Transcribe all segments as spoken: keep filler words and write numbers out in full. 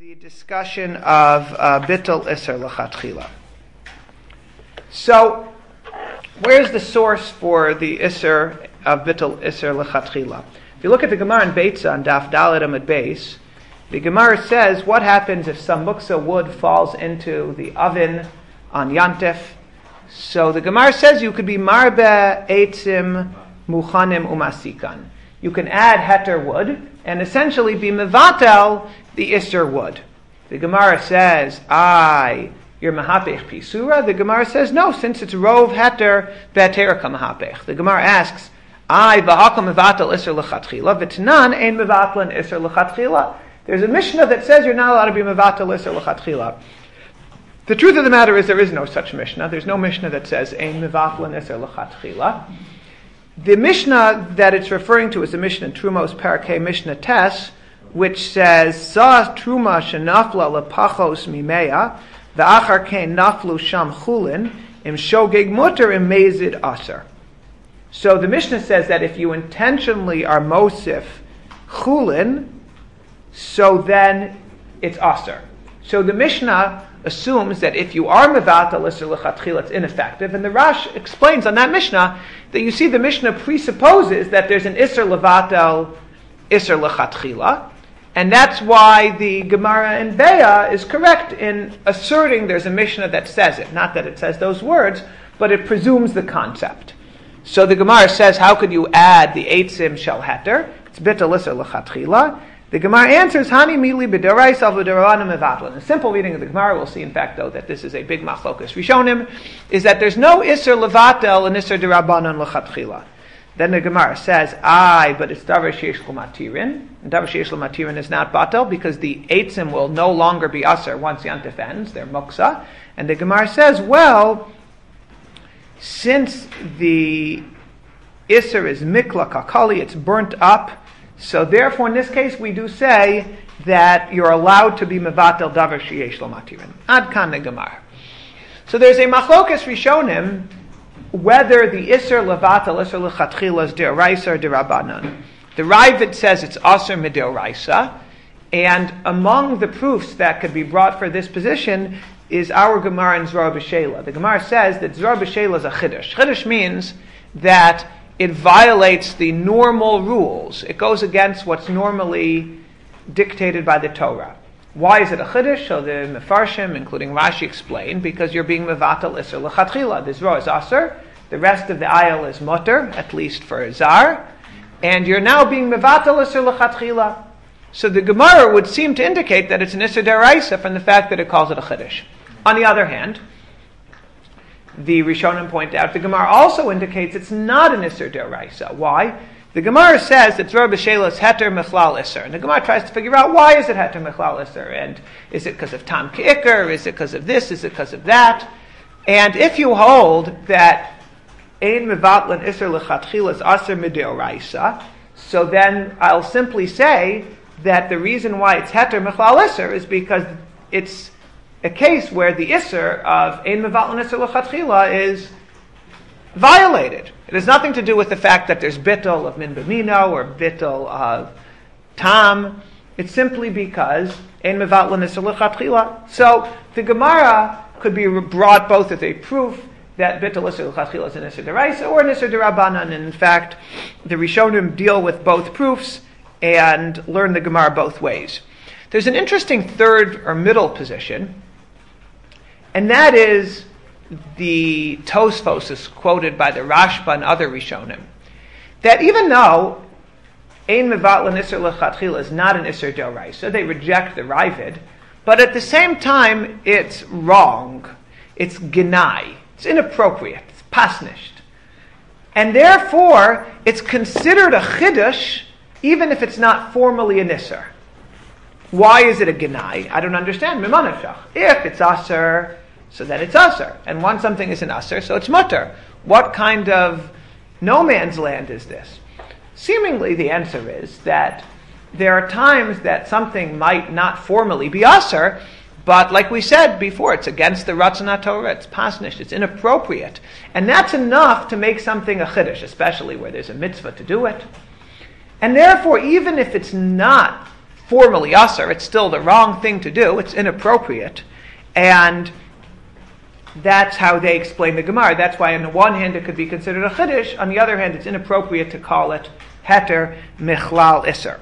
The discussion of uh, Bittul Isser L'Chatchila. So, where's the source for the Isser of Bittul Isser L'Chatchila? If you look at the Gemara in Beitza on Daf Dalet Amud Beis, the Gemara says, what happens if some muksa wood falls into the oven on Yantif? So the Gemara says you could be marbe eitzim muchanim umasikan. You can add heter wood and essentially be mevatel the Isser wood. The Gemara says, I, you're mahapech pisura. The Gemara says, no, since it's rov heter, be'terika mahapech. The Gemara asks, I, v'hakam mevatel Isser l'chatchila, v'tnan ein mevatlan Isser l'chatchila. There's a Mishnah that says you're not allowed to be mevatel Isser l'chatchila. The truth of the matter is there is no such Mishnah. There's no Mishnah that says ein mevatlan Isser l'chatchila. The Mishnah that it's referring to is the Mishnah in Trumos Parakeh Mishnah Tes, which says, Sa Truma shenafla lepachos mimeya, v'achar kein naflu sham chulin, im shogeg mutter im mezid aser. So the Mishnah says that if you intentionally are mosif chulin, so then it's aser. So the Mishnah assumes that if you are mevatel Isser l'chatchila, it's ineffective. And the Rash explains on that Mishnah that you see the Mishnah presupposes that there's an Isser levatel Isser l'chatchila, and that's why the Gemara in Beah is correct in asserting there's a Mishnah that says it. Not that it says those words, but it presumes the concept. So the Gemara says, how could you add the eitzim shel heter? It's bittul Isser l'chatchila. The Gemara answers, Hani mili b'deraisa v'derabanan mevatlan. A simple reading of the Gemara, we'll see in fact though that this is a big machlokas Rishonim, is that there's no Isser levatel and Isser derabanan l'chatchila. Then the Gemara says, Aye, but it's davar sheish l'matirin. And davar sheish l'matirin is not batel because the eitzim will no longer be aser once Yantif ends, they're muksa. And the Gemara says, well, since the Isser is mikla kakali, it's burnt up, so therefore, in this case, we do say that you're allowed to be mevatel davar sheyesh lo matirin. Ad kan the Gemara. So there's a machlokas Rishonim whether the Isser levatel Isser l'chatchila is deraisa or derabanan. The Ravid says it's aser mideraisa, and among the proofs that could be brought for this position is our Gemara in Zerah B'Sheila. The Gemara says that Zerah B'Sheila is a chiddush. Chiddush means that it violates the normal rules. It goes against what's normally dictated by the Torah. Why is it a chiddush? So the Mefarshim, including Rashi, explain, because you're being mevatel Isser l'chatchila. The Zerah is aser, the rest of the ayal is mutter, at least for zar, and you're now being mevatel Isser l'chatchila. So the Gemara would seem to indicate that it's an Isser deraisa from the fact that it calls it a chiddush. On the other hand, the Rishonim point out, the Gemara also indicates it's not an Isser deraisa. Why? The Gemara says that Zerah B'Sheila is heter mechlal Isser. And the Gemara tries to figure out why is it heter mechlal Isser? And is it because of tam ki'ikr? Is it because of this? Is it because of that? And if you hold that ein mevatlan Isser l'chatchila is aser mideoraisa, so then I'll simply say that the reason why it's heter mechlal Isser is because it's a case where the Isser of ein mevatlan Isser l'chatchila is violated. It has nothing to do with the fact that there's bittul of min b'mino or bittul of tam. It's simply because ein mevatlan Isser l'chatchila. So the Gemara could be brought both as a proof that bittul Isser l'chatchila is an Isser deraisa or an Isser derabanan. And in fact, the Rishonim deal with both proofs and learn the Gemara both ways. There's an interesting third or middle position, and that is the Tosfos is quoted by the Rashba and other Rishonim, that even though ein mevatlan Isser l'chatchila is not an Isser d'oraisa, they reject the Ravid, but at the same time it's wrong, it's genai, it's inappropriate, it's pasnished, and therefore it's considered a chiddush even if it's not formally an Isser. Why is it a genai? I don't understand. Mimanashach. If it's aser, so then it's aser. And once something is an aser, so it's mutter. What kind of no man's land is this? Seemingly the answer is that there are times that something might not formally be aser, but like we said before, it's against the Ratzon HaTorah, it's pasnish, it's inappropriate. And that's enough to make something a chiddush, especially where there's a mitzvah to do it. And therefore, even if it's not formally asr. It's still the wrong thing to do. It's inappropriate. And that's how they explain the Gemara. That's why on the one hand it could be considered a chiddush. On the other hand, it's inappropriate to call it heter michlal iser.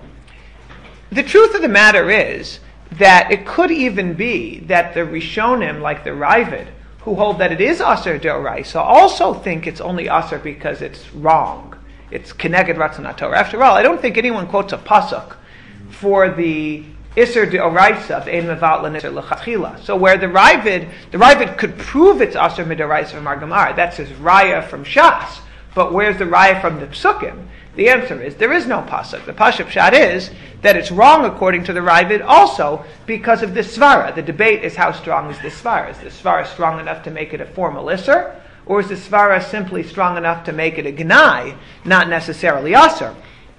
The truth of the matter is that it could even be that the Rishonim, like the Ravid, who hold that it is aser deoraisa, also think it's only aser because it's wrong. It's keneged ratzon haTorah. After all, I don't think anyone quotes a pasuk for the iser deoraisa of ein mevatlan iser lechatchila. So where the Ravid, the Ravid could prove it's aser midoraisa from our Gemara. That's his raya from Shas. But where's the raya from the Psukim? The answer is there is no pasuk. The pasuk pshat is that it's wrong according to the Ravid also because of the svara. The debate is how strong is the svara. Is the svara strong enough to make it a formal isser, or is the svara simply strong enough to make it a gnai, not necessarily aser?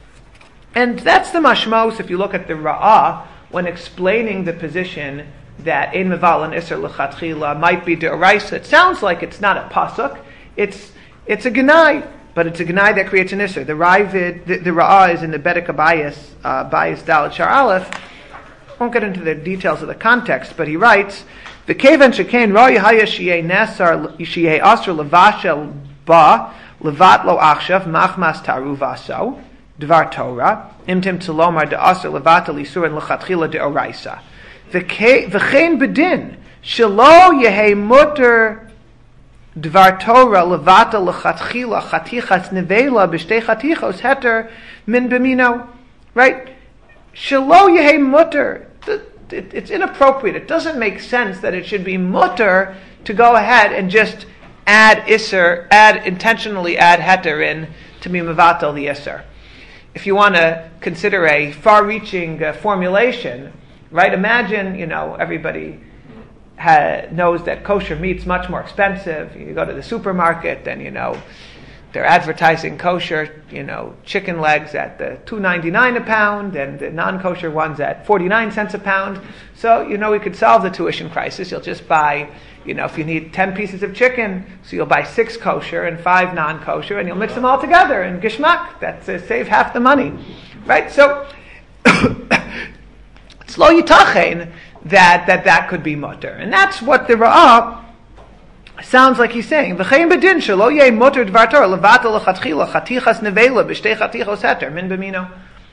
And that's the mashmos if you look at the Ra'ah when explaining the position that ein mevalan isser lechatchila might be deoraisa. It sounds like it's not a pasuk. It's it's a gnai. But it's a gnai that creates an isser. The Ravid, the, the Ra'ah is in the Bedek Abayis, uh, Bayis Dalet Shar Aleph. I won't get into the details of the context, but he writes, "V'kevan shekain roi haya shi'ei nesar shi'ei asr levashel ba levat lo achshav machmas taru vaso dvar Torah imtim tzalomar de asr levat lisurin lechatchila de oraisa v'chein bedin shelo yehei muter Dvar Torah levata lechatchila chatichas nevela b'shtei chatichos heter min b'mino." Right? Shelo yehei mutter. It's inappropriate. It doesn't make sense that it should be mutter to go ahead and just add iser, add intentionally add heter in to be mevatel the iser. If you want to consider a far-reaching uh, formulation, right? Imagine, you know, everybody Ha, knows that kosher meat's much more expensive. You go to the supermarket and, you know, they're advertising kosher, you know, chicken legs at the two ninety-nine a pound and the non-kosher ones at forty-nine cents a pound. So, you know, we could solve the tuition crisis. You'll just buy, you know, if you need ten pieces of chicken, so you'll buy six kosher and five non-kosher and you'll mix them all together in gishmak. That's uh, save half the money. Right? So, it's lo yitachen that that that could be mutter. And that's what the Ra'ah sounds like he's saying. V'chein bedin shelo yeh mutter dvar Torah levatel lechatchila chatichas nevela b'shtei chatichos heter min b'mino.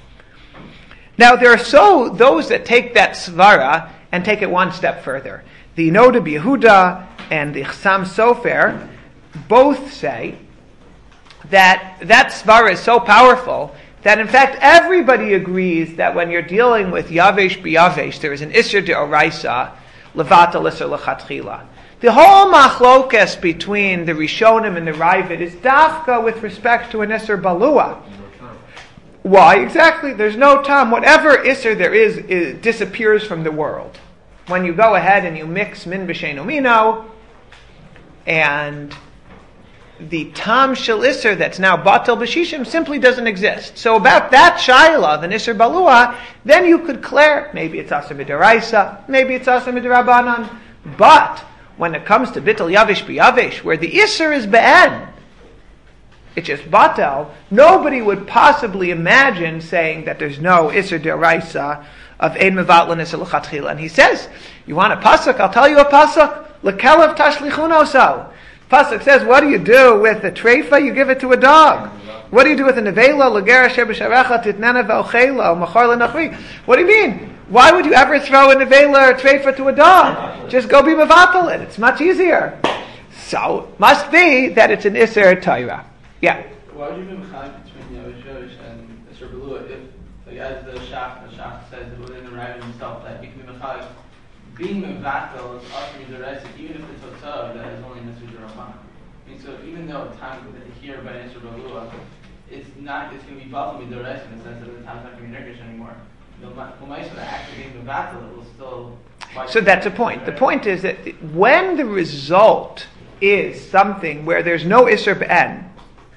Now there are so those that take that svara and take it one step further. The Noda B'Yehuda and the Chassam Sofer both say that that svara is so powerful that in fact everybody agrees that when you're dealing with yavesh b'yavesh, there is an isser deoraisa levatel isser lechatchila. The whole machlokes between the Rishonim and the Ravid is dafka with respect to an isser balua. Why exactly? There's no time. Whatever isser there is, is disappears from the world. When you go ahead and you mix min b'sheinu mino, and the tam shel isser that's now batel b'shishim simply doesn't exist. So about that shaila of an isser balua, then you could declare maybe it's aser midaraisa, maybe it's aser midarabanan. But when it comes to bittul yavish b'yavish, where the isser is be'en, it's just batel, nobody would possibly imagine saying that there's no isser deraisa of ein mevatlan isser l'chatchila. And he says, you want a pasuk? I'll tell you a pasuk. L'kelev tashlichunoso. Pasuk says, what do you do with a treifa? You give it to a dog. What do you do with a nevela? L'ger asher b'sharecha titnana v'ochela u'machar l'nachri. What do you mean? Why would you ever throw a nevela or a treifa to a dog? Just go be mevatel it. It's much easier. So, must be that it's an isser Torah. Yeah. Why would you be mechanic between Yavish Yavish and Isser Belua if, like, as the Shach, the Shach says within the Rav himself, that you can be mechanic, being mevatel is also midoraisa, even if it's Hotzah, that is only Nisr Rabbanan. I mean, so even though time here by Isser Belua, it's not, it's going to be batel midoraisa in the sense that the time's not going to be nirgish anymore. The Umaisa actually being mevatel, it will still. So that's a point. The point is that when the result is something where there's no Isser Be'en,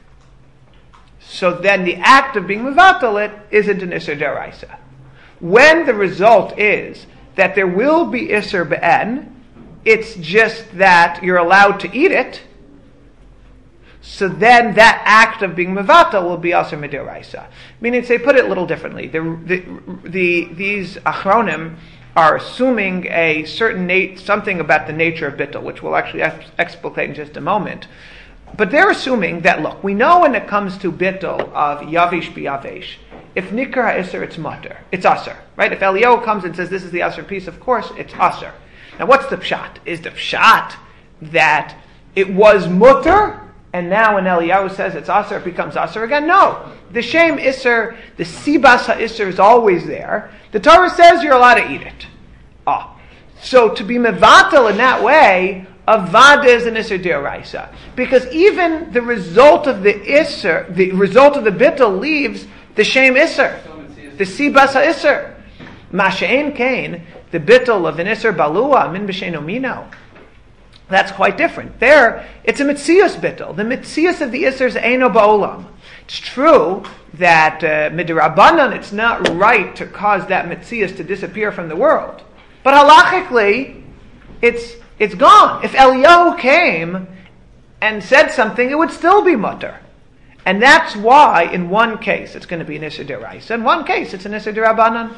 so then the act of being mevatel it isn't an isser deraisa. When the result is that there will be isser be'en, it's just that you're allowed to eat it. so then that act of being mevatel will be aser midiraisa. Meaning, say, put it a little differently. The, the, the, these achronim are assuming a certain nat- something about the nature of bittul, which we'll actually ex- explicate in just a moment. But they're assuming that, look, we know when it comes to bittul of yavish biyavesh, if nikar ha'isr, it's mutter, it's aser, right? If Eliyahu comes and says this is the aser piece, of course, it's aser. Now, what's the pshat? Is the pshat that it was mutter, and now when Eliyahu says it's aser, it becomes aser again? No. The shem isser, the sibas ha'isr is always there. The Torah says you're allowed to eat it. Ah. So to be mevatel in that way, avada is an isser d'oraisa. Because even the result of the isser, the result of the bittul leaves the shem isser, the sibas ha'isr. Masha'en kain, the bittul of an isser balua, min b'sheno mino. That's quite different. There, it's a mitzias bittul. The mitzias of the isser is eino ba'olam. It's true that uh, midrabanan, it's not right to cause that mitzias to disappear from the world. But halachically, it's it's gone. If Eliyahu came and said something, it would still be mutter. And that's why, in one case, it's going to be an isser deraisa. In one case, it's an isser derabanan.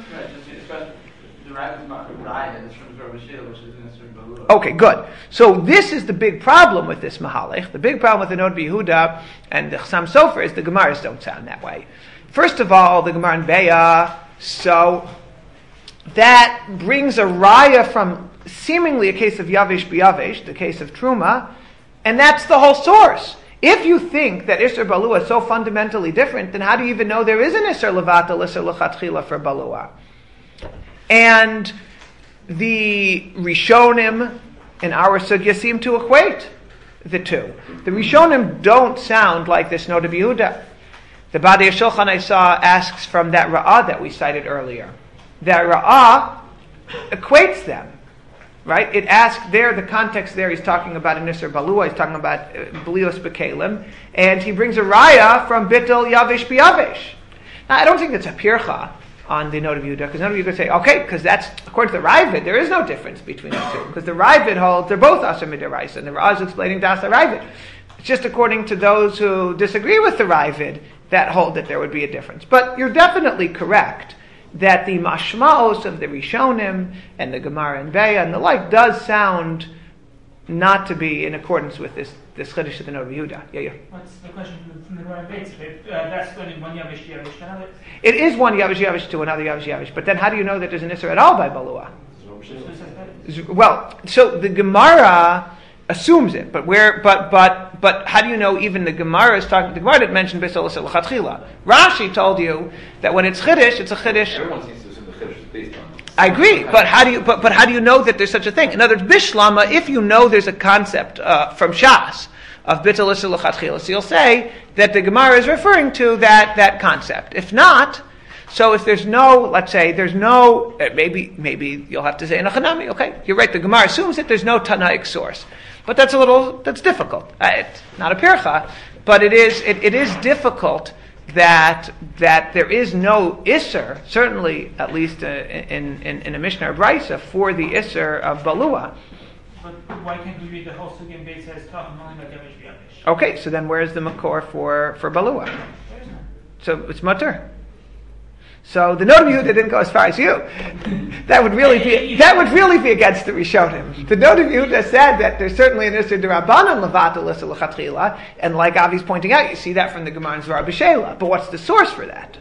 Okay, good. So this is the big problem with this mahalech. The big problem with the Nod B'Yehuda and the Chassam Sofer is the Gemaras don't sound that way. First of all, the Gemara in Be'ah, so that brings a raya from seemingly a case of Yavish B'Yavish, the case of Truma, and that's the whole source. If you think that Isser Balua is so fundamentally different, then how do you even know there is an Isser Levatel, Isser L'Chatchila for Balua? And the Rishonim in our sugya seem to equate the two. The Rishonim don't sound like this Nod B'Yehuda. The Badei Shulchan I saw asks from that Ra'ah that we cited earlier. That Ra'ah equates them. Right? It asks there, the context there, he's talking about an Isser Balua, he's talking about Belios B'Kelim, and he brings a raya from Bittul Yavish B'Yavish. Now, I don't think it's a pircha on the Nod B'Yehuda, because Nod B'Yehuda say, okay, because that's, according to the Ravid, there is no difference between the two, because the Ravid holds, they're both Aser Midiraisa, and the Ra'ah is explaining Das Ravid. It's just according to those who disagree with the Ravid that hold that there would be a difference. But you're definitely correct that the mashmaos of the Rishonim and the Gemara and Be'ah and the like does sound not to be in accordance with this this chiddush of the Nod B'Yehuda. Yeah, yeah. What's the question from the Gemara and Be'ah? Uh, that's only one Yavish Yavish to another. It is one Yavish Yavish to another Yavish Yavish, but then how do you know that there's an Isser at all by Balua? Well, so the Gemara assumes it, but where? But but but how do you know? Even the Gemara is talking. The Gemara didn't mention Bisol Isser L'Chatchila. Rashi told you that when it's chiddush, it's a chiddush. Everyone seems to assume the chiddush is based on. I agree, but how do you? But, but how do you know that there's such a thing? In other words, Bishlama, if you know there's a concept uh, from Shas of Bittul Isser L'Chatchila, so you'll say that the Gemara is referring to that that concept. If not, so if there's no, let's say, there's no, uh, maybe maybe you'll have to say in a Chanami. Okay, you're right. The Gemara assumes that there's no Tanaic source. But that's a little, that's difficult. Uh, it's not a pircha, but it is it, it is difficult that that there is no Isser, certainly at least uh, in, in, in a Mishnah or Brisa, for the Isser of Balua. But why can't we read the whole Sugya and Beis says talking only about Yavish Yavish? Okay, so then where's the Makor for, for Balua? There's none. So it's Mutter. So the Nod B'Yehuda didn't go as far as you. That would really be that would really be against the Rishonim. The Nod B'Yehuda said that there's certainly an Isser D'Rabbanan Levatel Isser L'Chatchila, and like Avi's pointing out, you see that from the Gemara in Zvar B'Shela. But what's the source for that?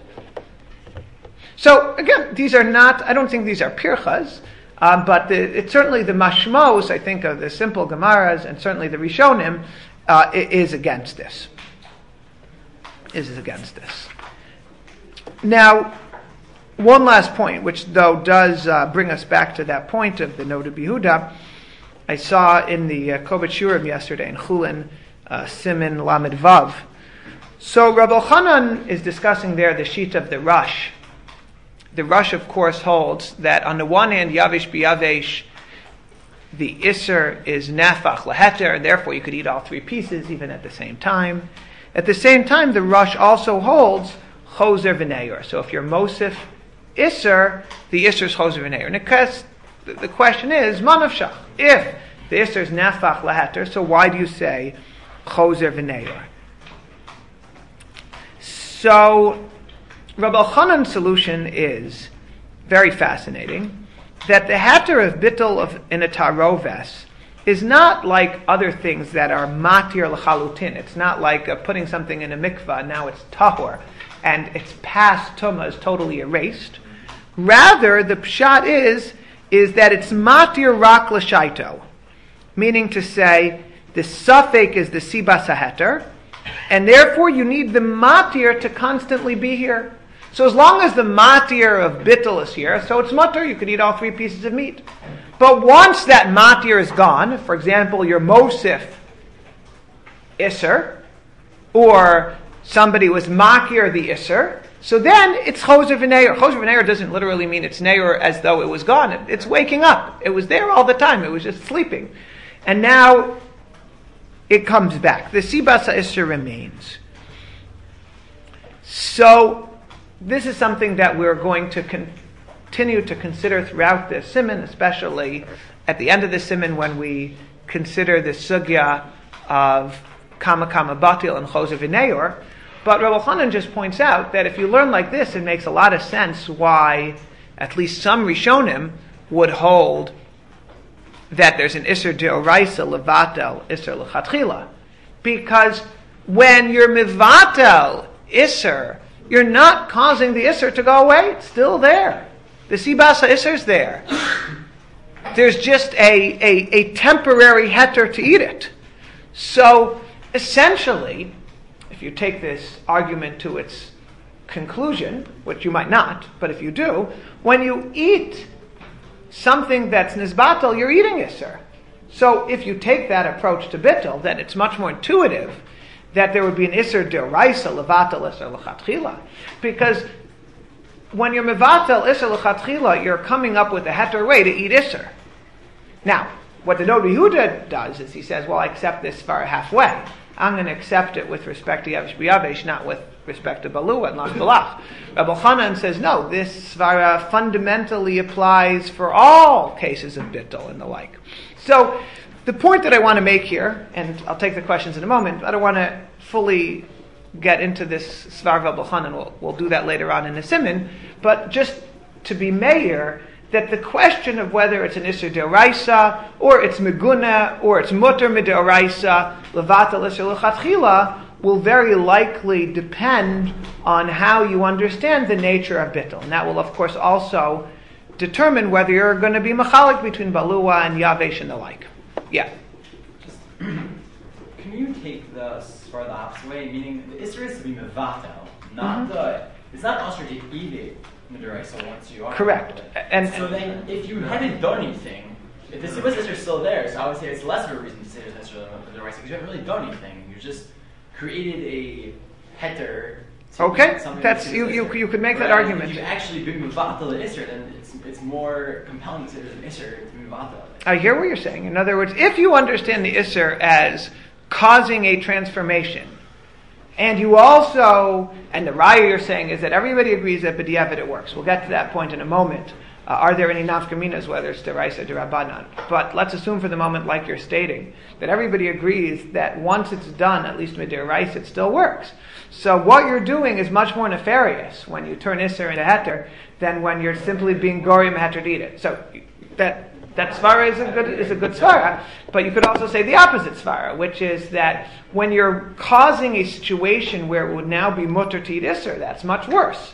So again, these are not. I don't think these are pirchas, um, but the, it's certainly the mashmos. I think of the simple Gemaras, and certainly the Rishonim uh, is against this. Is against this. Now, one last point, which though does uh, bring us back to that point of the Nod B'Yehuda, I saw in the uh, Kovet Shurim yesterday in Chulin, uh, Simin Lamed Vav. So Rabbi Elchanan is discussing there the sheet of the Rush. The Rush, of course, holds that on the one hand, Yavish B'Yavesh, the Isser is Nafach Laheter, and therefore you could eat all three pieces even at the same time. At the same time, the Rush also holds Choser V'Neir. So if you're Mosif Isser, the Isser is Choser V'Neir. And because the, the question is, Manavshach, if the Isser is Nafach Laheter, so why do you say Choser V'Neir? So, Rabbi Elchanan's solution is very fascinating, that the heter of bittul of in a taroves is not like other things that are matir l'chalutin. It's not like uh, putting something in a mikvah, now it's tahor, and its past tumah is totally erased. Rather, the pshat is, is that it's matir rak l'shaito, meaning to say, the suffix is the sibas haheter, and therefore you need the matir to constantly be here. So as long as the matir of bittul is here, so it's matir, you could eat all three pieces of meat. But once that matir is gone, for example, your mosif isser, or somebody was makir the isser, so then it's choser v'neir. Choser v'neir doesn't literally mean it's neir as though it was gone. It, it's waking up. It was there all the time. It was just sleeping. And now it comes back. The sibas ha'isser remains. So this is something that we're going to continue to consider throughout this siman, especially at the end of the siman when we consider the sugya of kama kama batil and choser v'neir. But Rabbi Elchanan just points out that if you learn like this, it makes a lot of sense why at least some Rishonim would hold that there's an Isser Deoraisa Levatel Isser Lechatchila. Because when you're Mivatel Isser, you're not causing the Isser to go away. It's still there. The Sibasa Isser's there. There's just a, a, a temporary heter to eat it. So, essentially, if you take this argument to its conclusion, which you might not, but if you do, when you eat something that's nizbatel, you're eating Isser. So if you take that approach to bittul, then it's much more intuitive that there would be an Isser deoraisa levatel Isser lechatchila. Because when you're mevatel Isser lechatchila, you're coming up with a heter way to eat Isser. Now, what the Noda Yehuda does is he says, well, I accept this far halfway. I'm going to accept it with respect to Yavish B'Yavesh, not with respect to Balua and Lach Balach. Rabbi Elchanan says, no, this svara fundamentally applies for all cases of bittul and the like. So, the point that I want to make here, and I'll take the questions in a moment, I don't want to fully get into this svara of Rabbi Elchanan, we'll, we'll do that later on in the Siman, but just to be mayor, that the question of whether it's an Isser Deoraisa, or it's Meguna, or it's Mutter Mideoraisa, Levatel Isser Lechatchila, will very likely depend on how you understand the nature of bittul. And that will, of course, also determine whether you're going to be machalik between Balua and Yavesh and the like. Yeah? Just, can you take the svara the opposite way, meaning the Isser is to be mevatel, not mm-hmm. the, it's not usher to eat it. So once you are correct, and so then if you hadn't done anything, if the Sibas Isser is still there, so I would say it's less of a reason to say it's Isser than the rice because you haven't really done anything. You just created a heter. Okay, that's you, you. You could make that argument. If you've actually been mevatel the Isser, then it's it's more compelling to say there's an Isser to be mevatel. I hear what you're saying. In other words, if you understand the Isser as causing a transformation. And you also, and the raya you're saying is that everybody agrees that b'diavad it works. We'll get to that point in a moment. Uh, are there any nafkaminas, whether it's deraisa or derabanan? But let's assume for the moment, like you're stating, that everybody agrees that once it's done, at least midiraisa, it still works. So what you're doing is much more nefarious when you turn isser into heter than when you're simply being gorim heter to eat it. So that that svara is a good is a good svara, but you could also say the opposite svara, which is that when you're causing a situation where it would now be mutter to eat isser, that's much worse.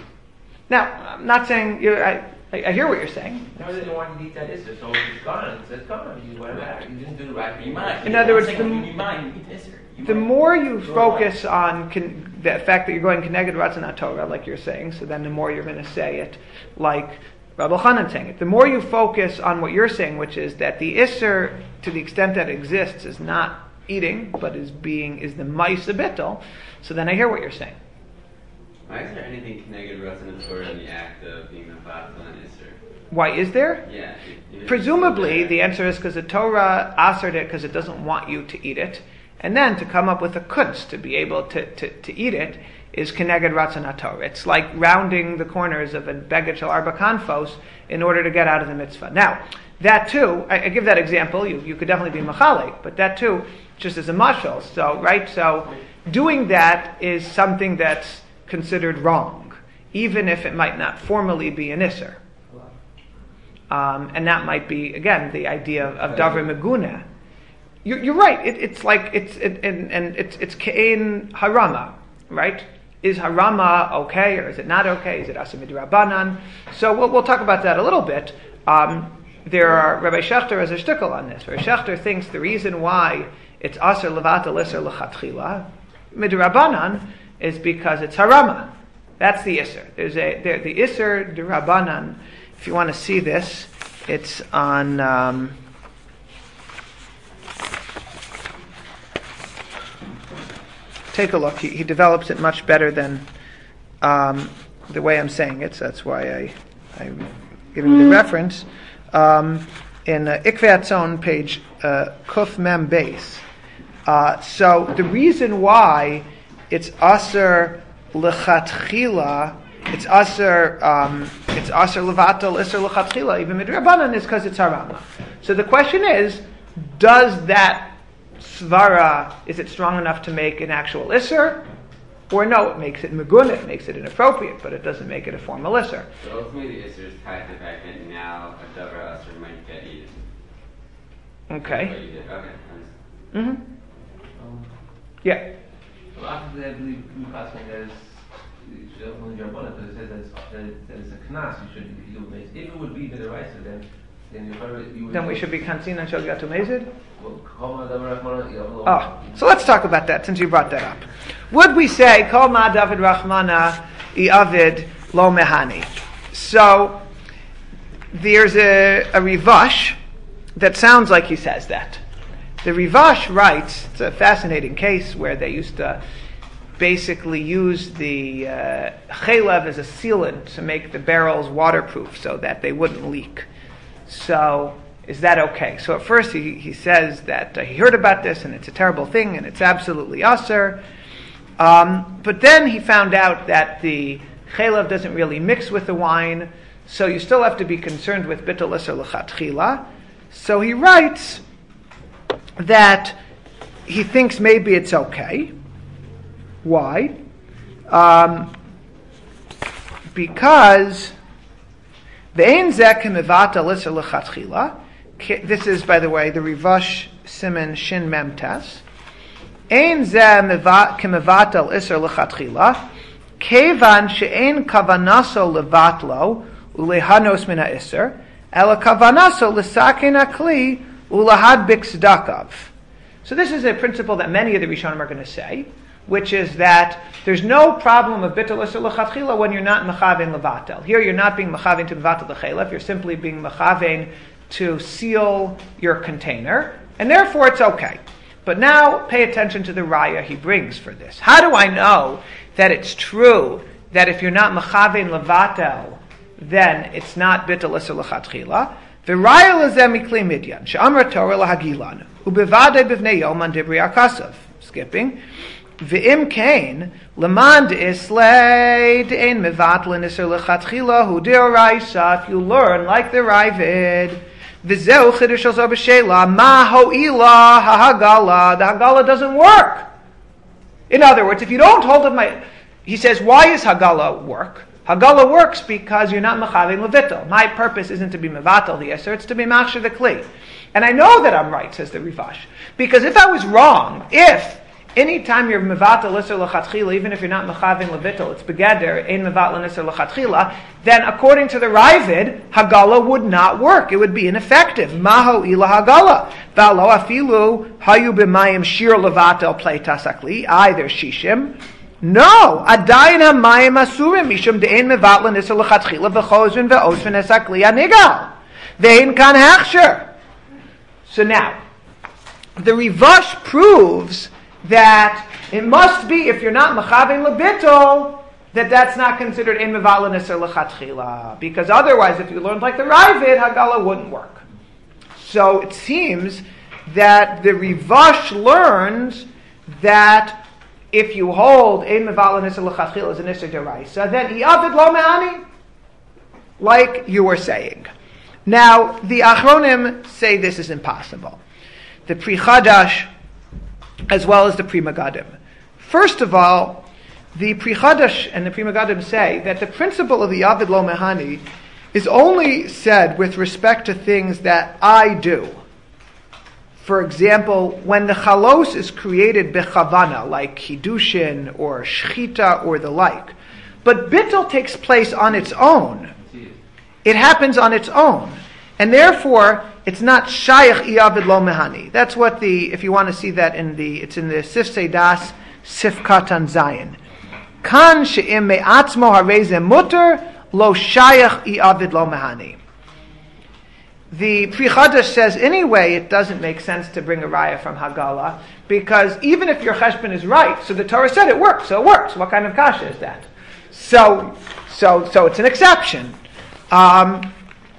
Now, I'm not saying you. I, I hear what you're saying. No, they didn't want to eat that isser, so it's gone. It's gone. You went back. You didn't do the right thing. In other words, the, the, the more you focus on con, the fact that you're going keneged ratzon Torah, like you're saying, so then the more you're going to say it, like Rabbi Elchanan saying it. The more you focus on what you're saying, which is that the isser, to the extent that it exists, is not eating, but is being is the ma'isa bittul. So then I hear what you're saying. Why is there anything connected ratzon Torah in the act of being mevatel and isser? Why is there? Yeah. It, it Presumably, the answer is because the Torah asered it because it doesn't want you to eat it, and then to come up with a kunz to be able to, to, to eat it is keneged ratzon Torah. It's like rounding the corners of a beged shel arba kanfos in order to get out of the mitzvah. Now, that too, I, I give that example. You you could definitely be machalik, but that too, just as a mashal. So right, so doing that is something that's considered wrong, even if it might not formally be an Isser. Um, and that might be, again, the idea of, of Davar Meguna. You're, you're right. It, it's like it's it, and, and it's it's Ke'en Harama, right? Is Harama okay or is it not okay? Is it Asa Midrabanan? So we'll we'll talk about that a little bit. Um, there are Rabbi Shechter has a shtickle on this. Rabbi Shechter thinks the reason why it's Aser Levatel Isser L'Chatchila Midrabanan is because it's Harama. That's the Isser. There's a there, the Isser D'Rabanan. If you want to see this, it's on. Um, Take a look. He, he develops it much better than um, the way I'm saying it. So that's why I, I'm giving the reference. Um, in uh, Ikvei Atzon, page uh, Kuf Mem Beis. Uh, so the reason why it's Aser L'Chatchila, it's Aser, um, it's Aser Levatel, Aser L'Chatchila, even Midrabanan, is because it's Harama. So the question is, does that Svara, is it strong enough to make an actual Isser? Or no, it makes it Meguna, it makes it inappropriate, but it doesn't make it a formal Isser. So ultimately the Isser is tied to the fact that now a Davar Asr might get eaten. Okay. What you did. Okay. Mm-hmm. Um, Yeah. well, after that, I believe we pass on there's only Jarbonet, but it says that there's a knas you should you would make. If it would be the right, then then you probably you would. Then we should be Kansin and Shogatu Mezid? Oh, Oh, so let's talk about that since you brought that up. Would we say Kol Ma David Rachmana Iavid Lo Mehani? So there's a, a Rivash that sounds like he says that. The Rivash writes, it's a fascinating case where they used to basically use the uh, chalev as a sealant to make the barrels waterproof so that they wouldn't leak. So is that okay? So at first he, he says that uh, he heard about this and it's a terrible thing and it's absolutely usher. Um, but then he found out that the chalev doesn't really mix with the wine, so you still have to be concerned with bittul isser l'chatchila. So he writes that he thinks maybe it's okay. Why? Um, because ve'ein zeh k'mevatel isser l'chatchila. This is, by the way, the Rivash Siman Shin Mem Tes. Ein zeh k'mevatel isser l'chatchila, kevan she'ein kavanaso levatlo ulehanos min ha'isser, ela kavanaso l'saken ha'kli ulahadbik tzedakav. So this is a principle that many of the Rishonim are going to say, which is that there's no problem of bittul isser l'chatchila when you're not mechavein levatel. Here you're not being mechavein to mevatel the chalev, you're simply being mechavein to seal your container, and therefore it's okay. But now pay attention to the raya he brings for this. How do I know that it's true that if you're not mechavein levatel, then it's not bittul isser l'chatchila? The raya lezeh mikli midyan she'amar Torah lahagilan ubevadei b'vnei yom an dibri akasav. Skipping. V'im kain leman de'islei de'ein mevatlin isser l'chatchila hu de'oraisa. If you learn like the Ravid, v'zeu chidush al zeh b'sheila ma ho'ila ha'hagala. The hagala doesn't work. In other words, if you don't hold of my, he says, why is hagala work? Hagala works because you're not mechavein levitel. My purpose isn't to be mevatel the isser; it's to be machshir the kli. And I know that I'm right, says the Rivash, because if I was wrong, if anytime you're mevatel isser l'chatchila, even if you're not mechavein levitel, it's begeder ein mevatel isser l'chatchila, then according to the Ravid, hagala would not work. It would be ineffective. Maho ila hagala. V'alo afilu hayu b'mayim shir levatel plei tasakli. Either shishim. No. Adayin hamayim asurim mishum de'ein mevatel isser l'chatchila v'chozvin v'osvin esakli anigal. Ve'ein kan hechsher. So now, the Rivash proves that it must be, if you're not mechavein lebitol, that that's not considered in mevatel isser l'chatchila. Because otherwise, if you learned like the Ravid, hagala wouldn't work. So it seems that the Rivash learns that if you hold in mevatel isser l'chatchila as an isser deraisa, then iavid lo me'ani, like you were saying. Now, the Achronim say this is impossible. The Pri Chadash, as well as the Pri Megadim. First of all, the Pri Chadash and the Pri Megadim say that the principle of the Yavid Lo Mehani is only said with respect to things that I do. For example, when the chalos is created bechavana, like Kiddushin or Shchita or the like, but bittul takes place on its own. It happens on its own. And therefore, it's not shayach Yavid Lo Mehani. That's what the, if you want to see that in the, it's in the Sif Seidas, Sif Katan Zayin. Kan she'im me'atzmo hareze mutter, lo shayach Yavid Lo Mehani. The Pri Chadash says, anyway, it doesn't make sense to bring a raya from Hagala, because even if your cheshbon is right, so the Torah said it works, so it works. What kind of kasha is that? So, so, so it's an exception. Um,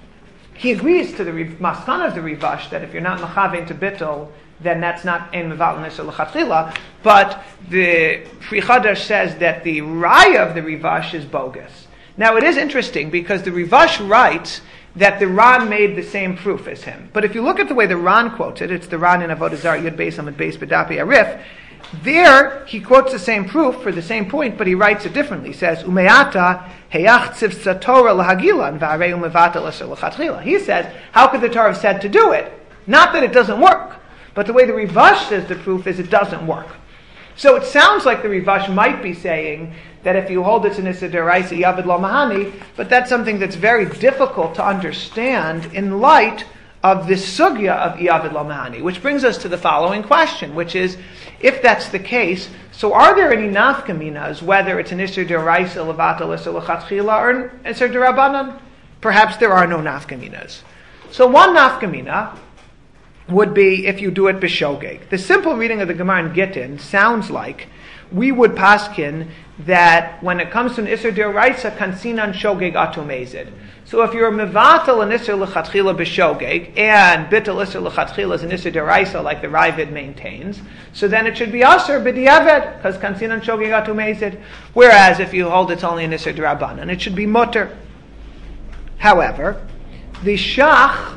he agrees to the maskana of the Rivash that if you're not mechavein to bittul, then that's not ein mevatel nisur l'chatchila. But the Pri Chadash says that the raya of the Rivash is bogus. Now it is interesting because the Rivash writes that the Ran made the same proof as him. But if you look at the way the Ran quotes it, it's the Ran in Avodah Zarah Yud Beis Amud Beis B'Dapi Arif. There he quotes the same proof for the same point, but he writes it differently. He says, "Umeata heyach tzivsa Torah lahagilan v'arei umevatel esher l'chatchila." He says, how could the Torah have said to do it? Not that it doesn't work, but the way the Rivash says the proof is it doesn't work. So it sounds like the Rivash might be saying that if you hold it's an Issa Deraisa Yavid Lo Mehani, but that's something that's very difficult to understand in light of this sugya of Yavid Lo Mehani, which brings us to the following question, which is, if that's the case, so are there any nafkaminas, whether it's an Issa Deraisa Levatel Issa L'Chatchila or an Issa Derabanan? Perhaps there are no nafkaminas. So one nafkamina would be if you do it b'shogeg. The simple reading of the Gemara in Gittin sounds like we would paskin that when it comes to an Isser D'Oraisa, kansinan shogeg atum ezid. So if you're mevatel an Isser L'Chatchila b'shogeg, and bittel Isser L'Chatchila is an Isser D'Oraisa like the Ravid maintains, so then it should be Asr b'diavad, because kansinan shogeg atum ezid. Whereas if you hold it's only an Isser D'Rabanan, it should be mutter. However, the Shach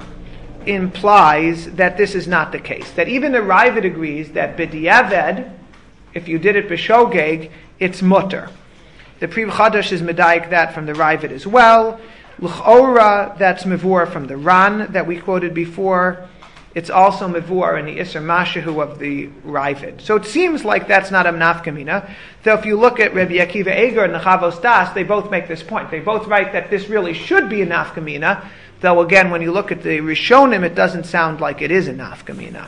implies that this is not the case. That even the Ravid agrees that b'diavad, if you did it b'shogeg, it's mutter. The Pri Chadash is medayik that from the Ravid as well. L'chora, that's mevur from the Ran that we quoted before. It's also mevur in the Isser Mashahu of the Ravid. So it seems like that's not a nafkamina. Though if you look at Rabbi Akiva Eger and the Chavos Das, they both make this point. They both write that this really should be a nafkamina. Though again, when you look at the Rishonim, it doesn't sound like it is a nafkamina.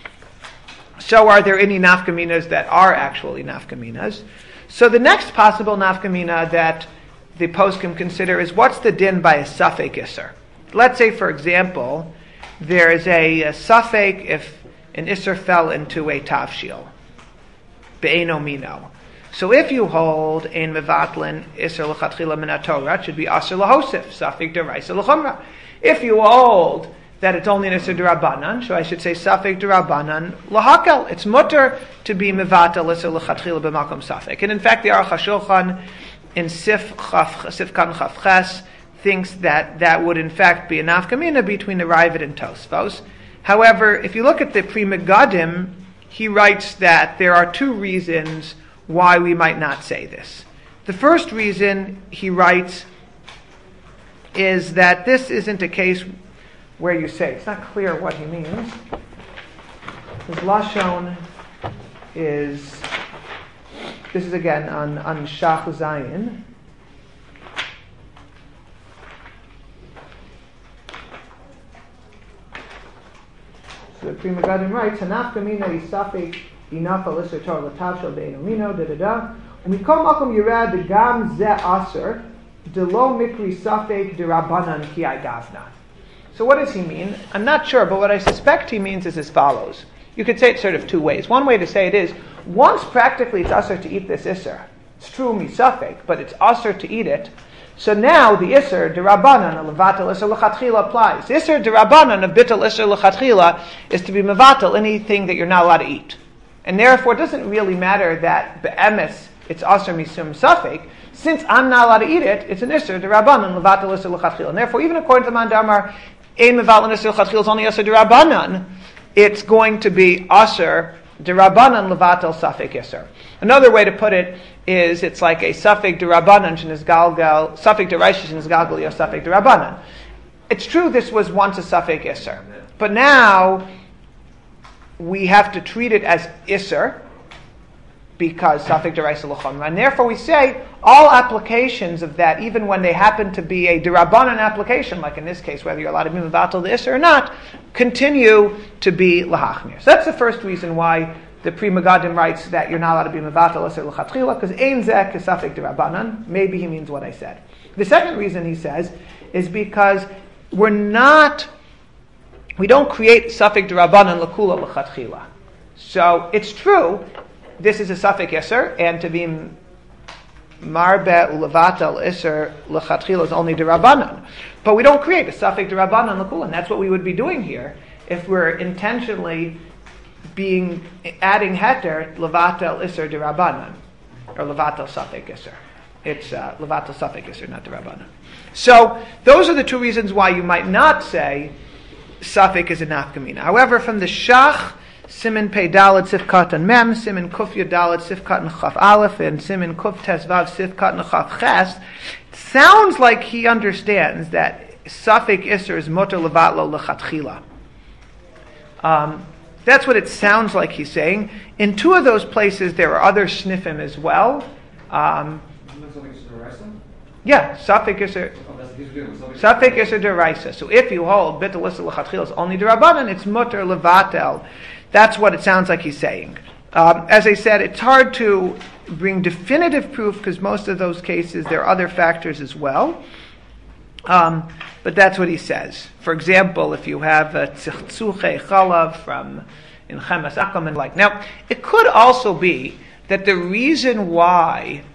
So are there any nafkaminas that are actually nafkaminas? So the next possible nafkamina that the poskim consider is what's the din by a safek isser? Let's say, for example, there is a, a safek if an isser fell into a tavshil, be'eno mino. So if you hold ein mevatlin isser l'chatchila min haTorah, it should be asr lahosif, safek deraisa l'chumra. If you hold that it's only an Isser D'Rabanan, so I should say Safek D'Rabanan Lahakel. It's mutter to be Mevatel Isser L'Chatchila B'Makom Safek. And in fact, the Aruch HaShulchan in Sif Chaf, Sif Kan Chaf Ches thinks that that would in fact be a nafkamina between the Ravid and Tosfos. However, if you look at the Pri Megadim, he writes that there are two reasons why we might not say this. The first reason, he writes, is that this isn't a case where you say, it's not clear what he means. His Lashon is, this is again on, on Shach Zayin. So the Pri Megadim writes, Hanafkamina Yisafik Inaf Alisser Tor Latavshal Be'enomino, da da da. Umikom Akum Yerad Gam Ze Aser, Delo Mikri Safek D'Rabanan Ki Gavna. So what does he mean? I'm not sure, but what I suspect he means is as follows. You could say it sort of two ways. One way to say it is, once practically it's usher to eat this isser, it's true misafek, but it's usher to eat it, so now the isser, derabanan, of levatel isser l'chatchila applies. The isser, derabanan, of bittel isser l'chatchila is to be mevatel, anything that you're not allowed to eat. And therefore it doesn't really matter that be'emes, it's usher misum safek, since I'm not allowed to eat it, it's an isser, derabanan, levatel isser l'chatchila. And therefore, even according to the Mandamar, ein mevatel isser l'chatchila is only isser derabanan, it's going to be asher derabanan levatel safek isser. Another way to put it is it's like a suffix derabanan shenizgalgal, suffix deraisa shenizgalgal or suffix derabanan. It's true this was once a suffix iser, but now we have to treat it as iser because suffix deraisa l'chomra, and therefore we say all applications of that, even when they happen to be a derabanan application, like in this case, whether you're allowed to be mevatel the iser or not, continue to be lahachmir. So that's the first reason why the Pri Megadim writes that you're not allowed to be mevatel iser l'chatchila, because ein zeh is suffix derabanan. Maybe he means what I said. The second reason he says is because we're not, we don't create suffix derabanan l'kula l'chatchila. So it's true, this is a suffix iser, and to be marbe ulevatel iser l'chatchila is only derabanan. But we don't create a suffix derabanan l'kula, and that's what we would be doing here if we're intentionally being adding heter levatel iser derabanan, or levatel suffix iser. It's uh, levatel suffix iser, not derabanan. So those are the two reasons why you might not say suffix is a nafkamina. However, from the Shach, Simin Pei Dalet Sifkat and Mem, Simin Kuf Yud Dalet Sifkat and Chaf Aleph, and Simin Kuf Tes Vav Sifkat and Chaf Ches, it sounds like he understands that suffix iser is muter levatlo lechatchila. Um, that's what it sounds like he's saying. In two of those places, there are other sniffim as well. Um, yeah, suffix iser. Suffix iser deraisa. So if you hold bitul iser lechatchila is only derabanan, it's muter levatel. That's what it sounds like he's saying. Um, as I said, it's hard to bring definitive proof because most of those cases there are other factors as well. Um, but that's what he says. For example, if you have a tzichtzuche chalav from in Chemes Akam and like. Now, it could also be that the reason why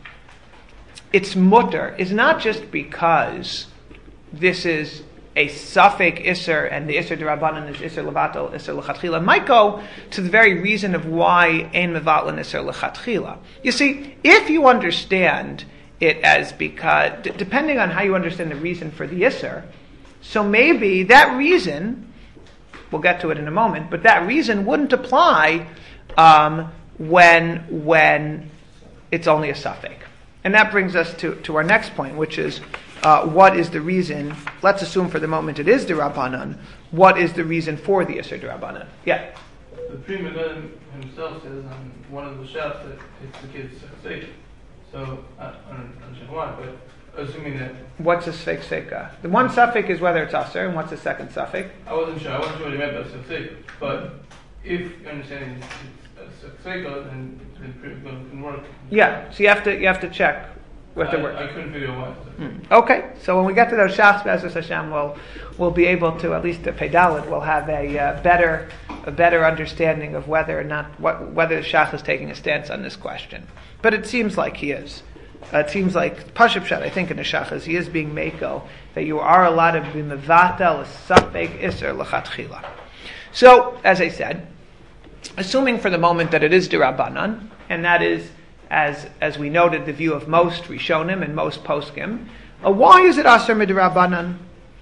it's mutter is not just because this is a suffix iser and the iser derabanan is iser levatel iser lechatchila. Might go to the very reason of why ein mevatel iser lechatchila. You see, if you understand it as because, d- depending on how you understand the reason for the iser, so maybe that reason, we'll get to it in a moment, but that reason wouldn't apply um, when when it's only a suffix. And that brings us to, to our next point, which is uh, what is the reason? Let's assume for the moment it is derabanan. What is the reason for the iser derabanan? Yeah. The Pri Megadim himself says on one of the shots that it's the kid's sake. So I, I don't understand why, but assuming that. What's a sfeik seka? The one suffix is whether it's aser, and what's the second suffix? I wasn't sure. I wasn't sure what you meant by sfeik. But if you understand it's a sfeik, then the Pri Megadim can work. Yeah. So you have to you have to check what the I, word. I couldn't figure out why. Hmm. Okay. So when we get to those shachs, Be'ezus Hashem, we'll we'll be able to, at least at Peidalit, we'll have a uh, better a better understanding of whether or not what whether the shach is taking a stance on this question. But it seems like he is. Uh, it seems like Pashup Shat, I think in the Shachas, he is being mako that you are allowed to be mevatel suffix iser lechatchila. So, as I said, assuming for the moment that it is derabanan, and that is, as as we noted, the view of most Rishonim and most Poskim, uh, why is it aser midirabanan?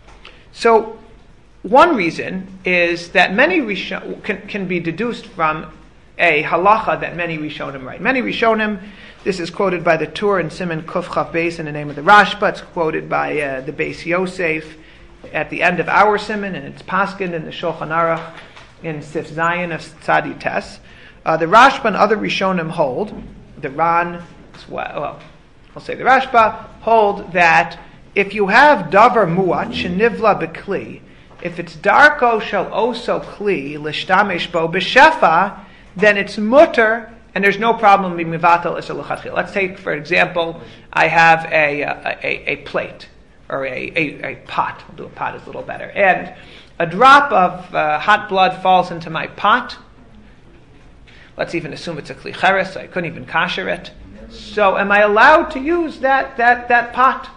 So, one reason is that many Rishon can, can be deduced from a halacha that many Rishonim write. Many Rishonim, this is quoted by the Tur and Siman Kuf Chav Beis in the name of the Rashba. It's quoted by uh, the Beis Yosef at the end of our Siman, and it's Paskin in the Shulchan Aruch in Sif Zayin of Tzadi Tes. Uh, the Rashba and other Rishonim hold, the Ran, well, well, I'll say the Rashba, hold that if you have davar muat shenivla bekli, if it's darko shel oso kli l'shtamesh bo b'shefa, then it's mutter, and there's no problem being mevatel iser l'chatchila. Let's take, for example, I have a a, a, a plate, or a, a, a pot. We'll do a pot is a little better. And a drop of uh, hot blood falls into my pot. Let's even assume it's a kli cheres, so I couldn't even kasher it. So am I allowed to use that, that, that pot?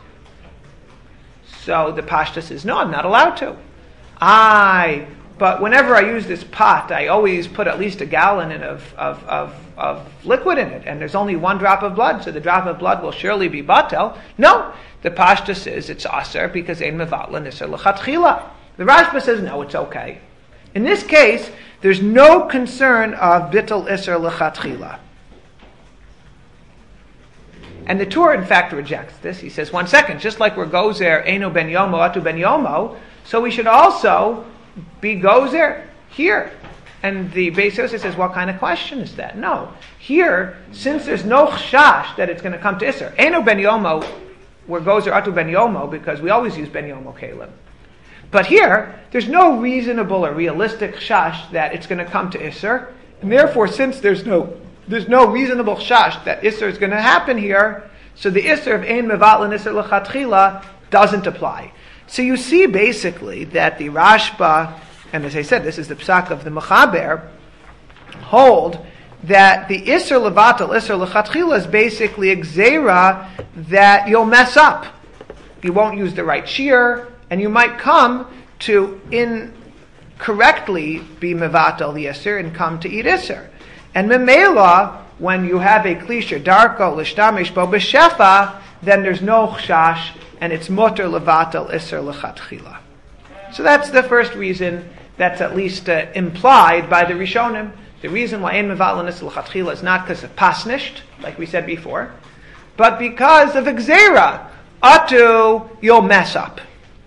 So the pashta says, no, I'm not allowed to. I... But whenever I use this pot, I always put at least a gallon in of, of, of, of liquid in it, and there's only one drop of blood, so the drop of blood will surely be batel. No, the pashta says it's aser because ein mevatlan iser l'chatchila. The Rashba says no, it's okay. In this case, there's no concern of bittul iser l'chatchila. And the Torah, in fact, rejects this. He says, one second, just like we're gozer, Eino ben yomo, atu ben yomo, so we should also be gozer here. And the Beis Yosef says, what kind of question is that? No. Here, since there's no chashash that it's going to come to Isser, Eino ben yomo, we're gozer, atu ben yomo, because we always use ben yomo kalim. But here, there's no reasonable or realistic chash that it's going to come to Isser. And therefore, since there's no there's no reasonable chash that Isser is going to happen here, so the Isser of Ein Mevatlan Isser L'Chatchila doesn't apply. So you see basically that the Rashba, and as I said, this is the psak of the Mechaber, hold that the Isser Levatal, Isser L'Chatchila is basically a gzeira that you'll mess up. You won't use the right shear, and you might come to incorrectly be mevatel the Isser and come to eat Isser. And memela, when you have a klisha darko l'shtamish bo b'shefa, then there's no chashash, and it's mutter levatel Isser l'chatchila. So that's the first reason that's at least uh, implied by the Rishonim. The reason why ein mevatel Isser l'chatchila is not because of pasnisht, like we said before, but because of gzeira. Atu, you'll mess up.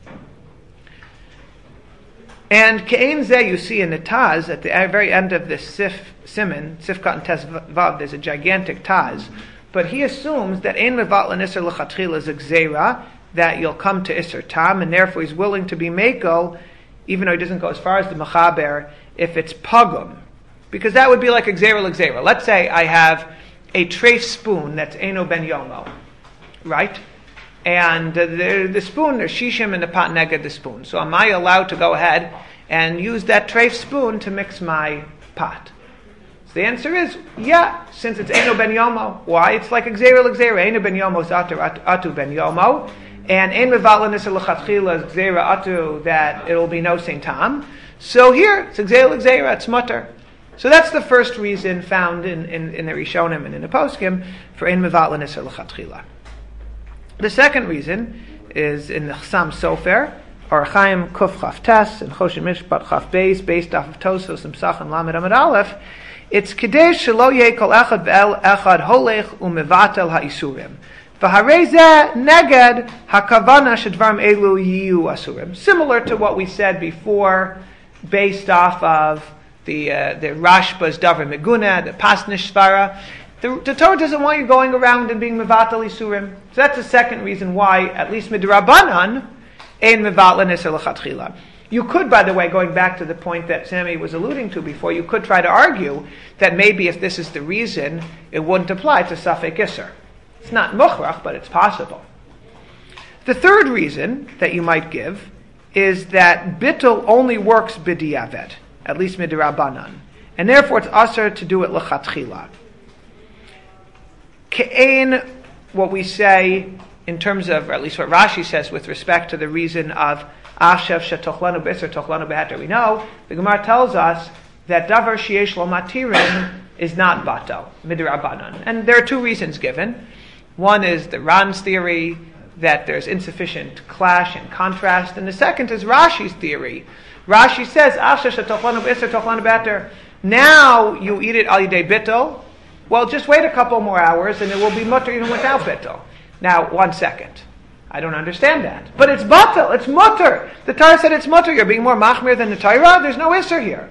And Ke'en Zeh, you see in the Taz, at the very end of the Sif Siman, Sifkat and Tes Vav, there's a gigantic Taz. But he assumes that Ein Mevatlan Isser L'Chatchila is a Gzeira, that you'll come to Isser Tam, and therefore he's willing to be Mekel, even though he doesn't go as far as the Mechaber, if it's Pagum. Because that would be like a Gzeira L'Gzeira. Let's say I have a treif spoon that's Eino ben Yomo, right? And uh, the, the spoon, there's shishim in the pot neged the spoon. So am I allowed to go ahead and use that treif spoon to mix my pot? So the answer is, yeah, since it's Eino ben Yomo. Why? It's like Gzeira L'Gzeira. Eino ben Yomo is atu, atu ben Yomo. And Ein Mevatlan Isser L'Chatchila is Gzeira atu, that it'll be no Saint Tam. So here, it's Gzeira L'Gzeira, it's mutter. So that's the first reason found in, in, in the Rishonim and in the Poskim for Ein Mevatlan Isser L'Chatchila. The second reason is in the Chassam Sofer, or Chaim Kuf Chaf Tes, and Choshen Mishpat Chaf Beis, based off of Tosos and Psach and Lamed Amid Aleph. It's Kadesh Shelo Yeh Kol Echad Ve'el Echad Holech Umevatel HaIsurim. V'harei Zeh Neged HaKavana Shedvarim Elu Yiyu Asurim. Similar to what we said before, based off of the uh, the Rashba's Davar Meguna, the Pasnish Svara. The, the Torah doesn't want you going around and being mevatel isurim. So that's the second reason why, at least midrabanan, ein mevatlan Isser l'chatchila. You could, by the way, going back to the point that Sammy was alluding to before, you could try to argue that maybe if this is the reason, it wouldn't apply to Safek Isser. It's not mukhrach, but it's possible. The third reason that you might give is that bittul only works b'diavad, at least midrabanan, and therefore it's aser to do it l'chatchila. Ke'en, what we say in terms of, or at least what Rashi says with respect to the reason of Ashev shetochlanu b'isser tochlanu b'heter. We know the Gemara tells us that davar sheyesh lo matirin is not batal midrabanan, and there are two reasons given. One is the Ran's theory that there's insufficient clash and contrast, and the second is Rashi's theory. Rashi says Ashev shetochlanu b'isser tochlanu b'heter. Now you eat it al yidei bittul. Well, just wait a couple more hours and it will be mutter even without bittul. Now, one second. I don't understand that. But it's batal, it's mutter. The Torah said it's mutter. You're being more machmir than the Torah? There's no isser here.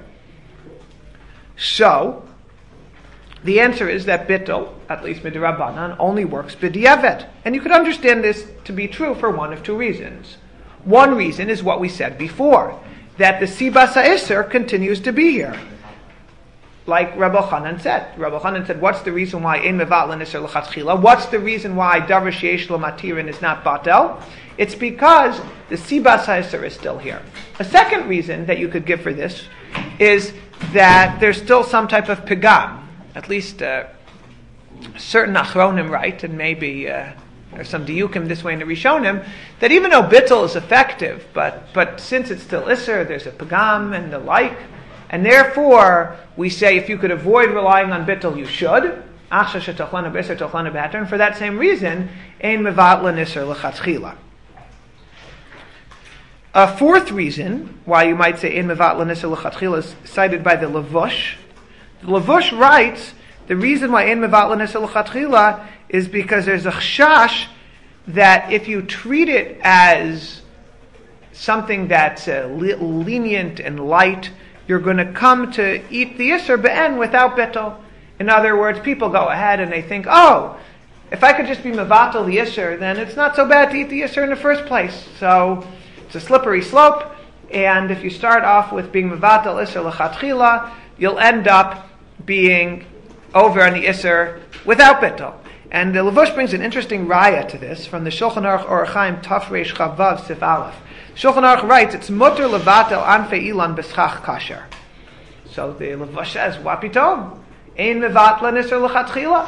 So, the answer is that bittul, at least midrabanan, only works b'diavad. And you could understand this to be true for one of two reasons. One reason is what we said before, that the sibas ha'isser continues to be here. Like Rabbi Chanan said. Rabbi Chanan said, what's the reason why Ein Mevatlan Isser L'Chatchila? What's the reason why Davar Sheyesh Lo Matirin is not Batel? It's because the Sibas HaIsser is still here. A second reason that you could give for this is that there's still some type of pigam, at least uh, certain achronim write, and maybe uh, there's some diukim this way in the Rishonim, that even though bittul is effective, but, but since it's still Isser, there's a pigam and the like, and therefore, we say if you could avoid relying on bittul, you should. And for that same reason, ein mevatlan Isser l'chatchila. A fourth reason why you might say ein mevatlan Isser l'chatchila is cited by the Levush. The Levush writes, the reason why ein mevatlan Isser l'chatchila is because there's a chashash that if you treat it as something that's uh, lenient and light, you're going to come to eat the Isser Be'en without Bittul. In other words, people go ahead and they think, oh, if I could just be Mevatel the Isser, then it's not so bad to eat the Isser in the first place. So it's a slippery slope, and if you start off with being Mevatel Isser L'chatchila, you'll end up being over on the Isser without Bittul. And the Levush brings an interesting raya to this from the Shulchan Aruch Orach Chaim Taf Reish Chavav Sif Aleph. Shulchan Aruch writes, it's mutter levatel anfei ilan b'schach kasher. So the Levush says, wapitom, ein mevatla nisr l'chatchila.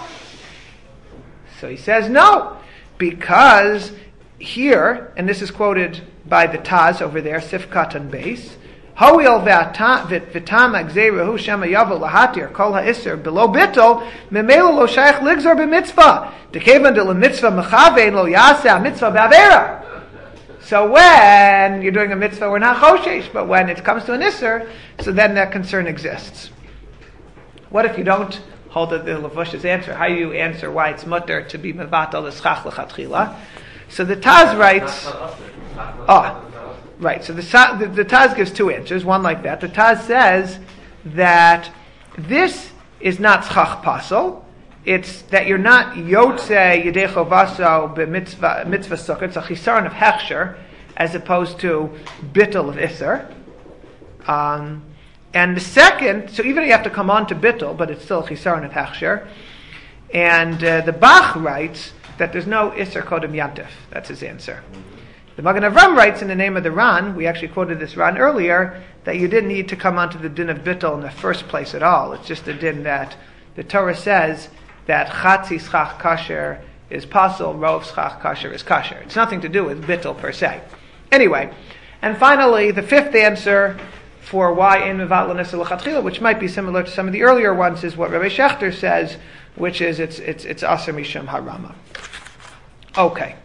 So he says, no, because here, and this is quoted by the Taz over there, Sifkat and Beis, Hoil v'tam agzeirahu shema yavu lahatir kol ha'isr below bittul memela lo shaykh ligzor b'mitzvah dekevan de la mitzvah mechavein lo yaseh mitzvah b'avera. So when you're doing a mitzvah, we're not choshesh, but when it comes to an isser, so then that concern exists. What if you don't hold the Levush's answer? How do you answer why it's mutter to be mevatel l'schach l'chatchila? So the Taz writes, oh, right, so the, the, the Taz gives two answers, one like that. The Taz says that this is not schach pasel, it's that you're not yotze yedei chovaso b'mitzvah mitzvah sukkah. It's a chisaron of hechsher as opposed to bittul of iser. Um, and the second, so even if you have to come on to bittul, but it's still a chisaron of hechsher. And uh, the Bach writes that there's no iser kodem yantif. That's his answer. The Magen Avram writes in the name of the Ran, we actually quoted this Ran earlier, that you didn't need to come onto the din of bittul in the first place at all. It's just a din that the Torah says that chatzi schach kasher is pasul, rov schach kasher is kasher. It's nothing to do with bittul per se. Anyway, and finally, the fifth answer for why in mevat l'nisr l'chatchila, which might be similar to some of the earlier ones, is what Rabbi Shechter says, which is it's it's it's aser mishum harama. Okay.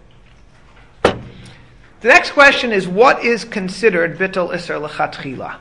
The next question is, what is considered bittul iser l'chatchila?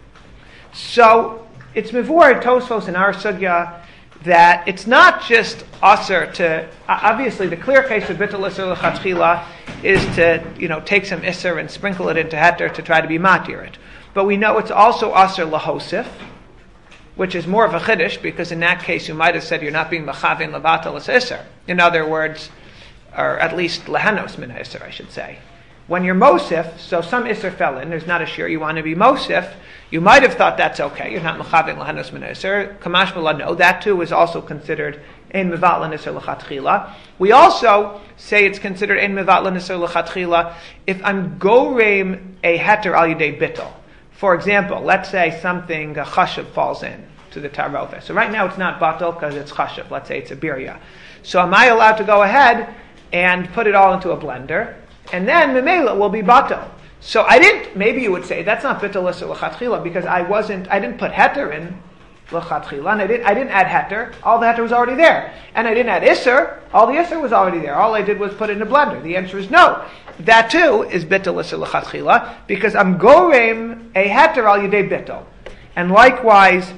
So it's mivur Tosfos in our sugya that it's not just aser to, obviously the clear case of bittul iser l'chatchila is to, you know, take some iser and sprinkle it into heter to try to be matir it. But we know it's also aser lahosif, which is more of a chiddush, because in that case you might have said you're not being mechavein levatel as iser. In other words, or at least lehanos min iser, I should say. When you're mosif, so some iser fell in, there's not a shir, you want to be mosif, you might have thought that's okay, you're not mechavein lehanos min iser. Kamash v'la, no, that too is also considered ein mevat l'niser l'chatchila. We also say it's considered ein mevat l'niser l'chatchila if I'm goreim a heter al yidei bittul. For example, let's say something, a chashav falls in to the taroveh. So right now it's not batal because it's chashav. Let's say it's a birya. So am I allowed to go ahead and put it all into a blender? And then memela will be batal. So I didn't, maybe you would say, that's not bittul iser l'chatchila because I wasn't, I didn't put heter in l'chatchila, and I didn't, I didn't add heter. All the heter was already there. And I didn't add iser. All the iser was already there. All I did was put it in a blender. The answer is no. That too is bittul iser l'chatchila because I'm goreim a heter al yidei bittul. And likewise,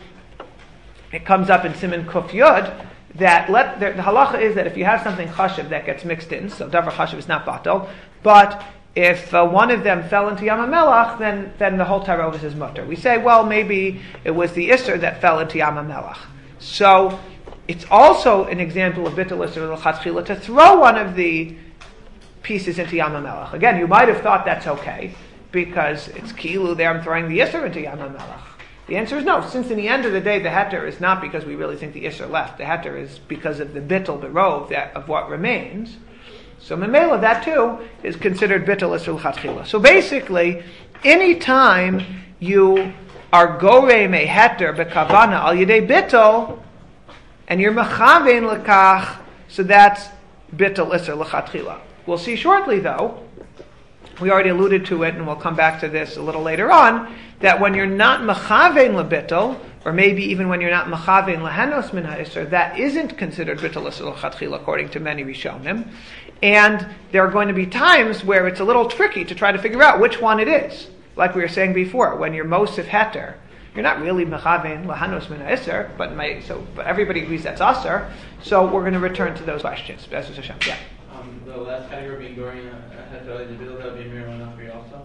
it comes up in Siman Kuf Yud that let, the, the halacha is that if you have something chashav that gets mixed in, so davar chashav is not batal, but if uh, one of them fell into Yam HaMelach, then then the whole tarovus is mutter. We say, well, maybe it was the iser that fell into Yam HaMelach. So it's also an example of bittul iser l'chatchila to throw one of the pieces into Yam HaMelach. Again, you might have thought that's okay because it's kilu there. I'm throwing the iser into Yam HaMelach. The answer is no, since in the end of the day the heter is not because we really think the iser left. The heter is because of the bittul berov that of what remains. So memela, that too is considered bittul iser l'chatchila. So basically, any time you are goreim a heter bekavana al yedei bittul, and you're mechavein lekach, so that's bittul iser l'chatchila. We'll see shortly, though. We already alluded to it, and we'll come back to this a little later on, that when you're not mechavein lebittul, or maybe even when you're not mechavein lehenos min ha'isr, that isn't considered bittul iser l'chatchila according to many Rishonim. And there are going to be times where it's a little tricky to try to figure out which one it is. Like we were saying before, when you're mosif heter, you're not really mechavein lahanos min ha'isser, but my, so but everybody agrees that's aser. So we're going to return to those questions. B'ezras Hashem. Yeah. Um, the last category being Goring, had to the bill that would be Mir Manachri also.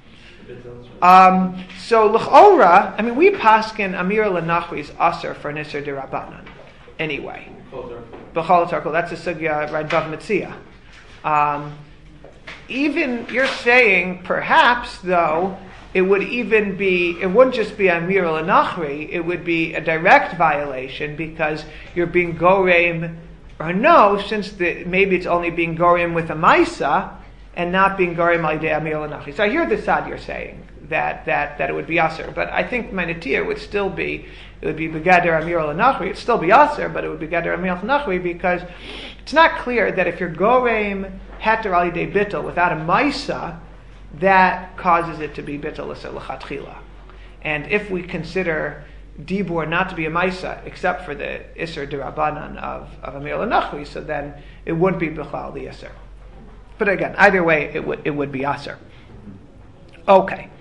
Um, so l'chora, I mean, we paskin Amir Lanachri is aser for Nisr de Rabbanan. Anyway, b'chol circle. That's a sugya right Bav Metzia. Um, even you're saying perhaps though it would even be it wouldn't just be Amir Lanachri, it would be a direct violation because you're being gorem or no, since the, maybe it's only being gorem with a maisa and not being gorem al yedei Amir Lanachri. So I hear the sad you're saying that that that it would be aser, but I think my natir would still be it would be begader Amir Lanachri. It'd still be aser, but it would be begader Amir Lanachri because it's not clear that if you're gorem heter al yedei bittul without a maisa, that causes it to be bittul iser l'chatchila. And if we consider dibur not to be a maisa except for the iser derabanan of of Amir Lanachri, so then it wouldn't be bichlal the iser. But again, either way, it would it would be aser. Okay,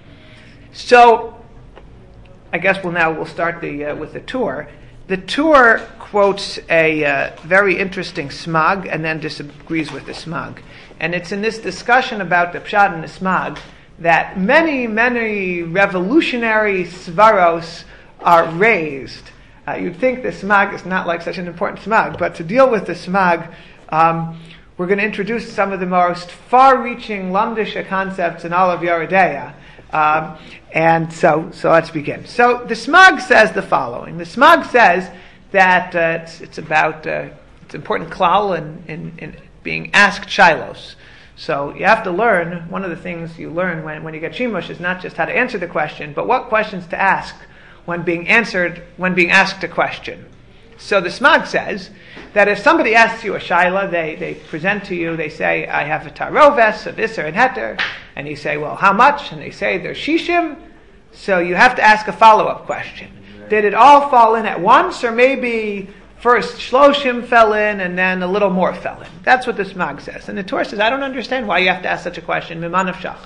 so I guess we'll now we'll start the uh, with the tour. The tour quotes a uh, very interesting smag and then disagrees with the smag, and it's in this discussion about the pshat and the smag that many many revolutionary svaros are raised. Uh, you'd think the smag is not like such an important smag, but to deal with the smag. Um, We're going to introduce some of the most far-reaching Lamdisha concepts in all of Yeridea. Um, and so, so let's begin. So the Smag says the following. The Smag says that uh, it's, it's about uh, it's important klal in, in, in being asked shilos. So you have to learn, one of the things you learn when, when you get shimush is not just how to answer the question, but what questions to ask when being answered, when being asked a question. So the Smag says that if somebody asks you a shaila, they, they present to you, they say, I have a taroves, a visser, and heter, and you say, well, how much? And they say, there's shishim, so you have to ask a follow-up question. Did it all fall in at once, or maybe first shloshim fell in, and then a little more fell in? That's what the Smag says. And the Torah says, I don't understand why you have to ask such a question, miman nafshach.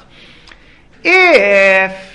If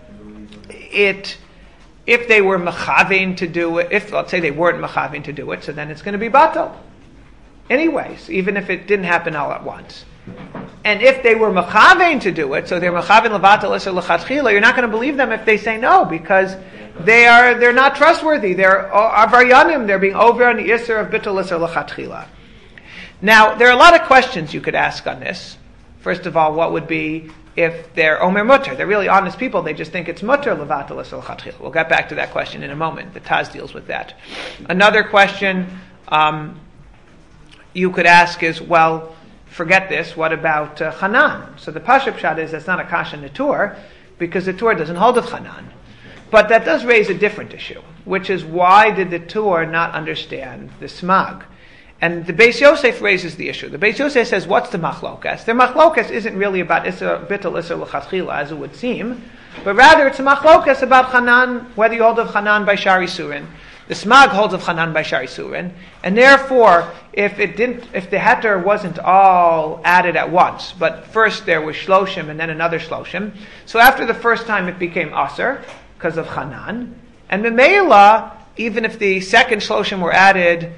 it... If they were mechavein to do it, if let's say they weren't mechavein to do it, so then it's going to be batal. Anyways, even if it didn't happen all at once. And if they were mechavein to do it, so they're mechavein levatal iser lechatchila, you're not going to believe them if they say no, because they are they're not trustworthy. They're avaryanim. They're being over on the iser of bitul iser lechatchila. Now, there are a lot of questions you could ask on this. First of all, what would be if they're omer mutter? They're really honest people. They just think it's mutter levatal iser lechatchila. We'll get back to that question in a moment. The Taz deals with that. Another question um, you could ask is, well, forget this. What about uh, Chanan? So the Pashup Pshat is that's not a kasha in the Tur, because the Tur doesn't hold of Chanan. But that does raise a different issue, which is why did the Tur not understand the Smag? And the Beis Yosef raises the issue. The Beis Yosef says, what's the machlokas? The machlokas isn't really about Isser, Bittul Isser L'Chatchila, as it would seem, but rather it's a machlokas about Chanan, whether you hold of Chanan by Shari Surin. The Smag holds of Chanan by Shari Surin, and therefore, if it didn't, if the heter wasn't all added at once, but first there was Shloshim and then another Shloshim, so after the first time it became Aser, because of Chanan, and Memela, even if the second Shloshim were added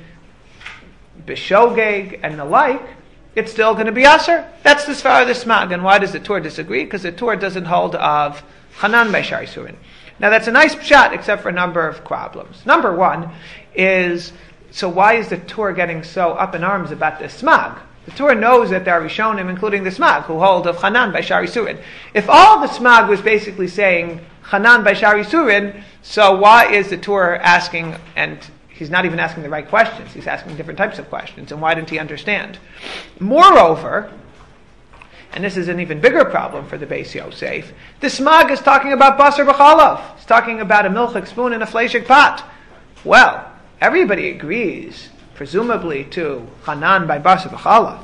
Bishogeg and the like, it's still going to be Aser. That's the Svar of the Smag. And why does the Torah disagree? Because the Torah doesn't hold of Chanan by Shari Surin. Now that's a nice pshat, except for a number of problems. Number one is, so why is the Torah getting so up in arms about the Smag? The Torah knows that there are Rishonim, including the Smag, who hold of Chanan by Shari Surin. If all the Smag was basically saying Chanan by Shari Surin, so why is the Torah asking, and he's not even asking the right questions, he's asking different types of questions, and why didn't he understand? Moreover, and this is an even bigger problem for the Beis Yosef, the Smag is talking about Basar B'chalav. It's talking about a milchik spoon and a fleishik pot. Well, everybody agrees, presumably, to Chanan by Basar B'chalav.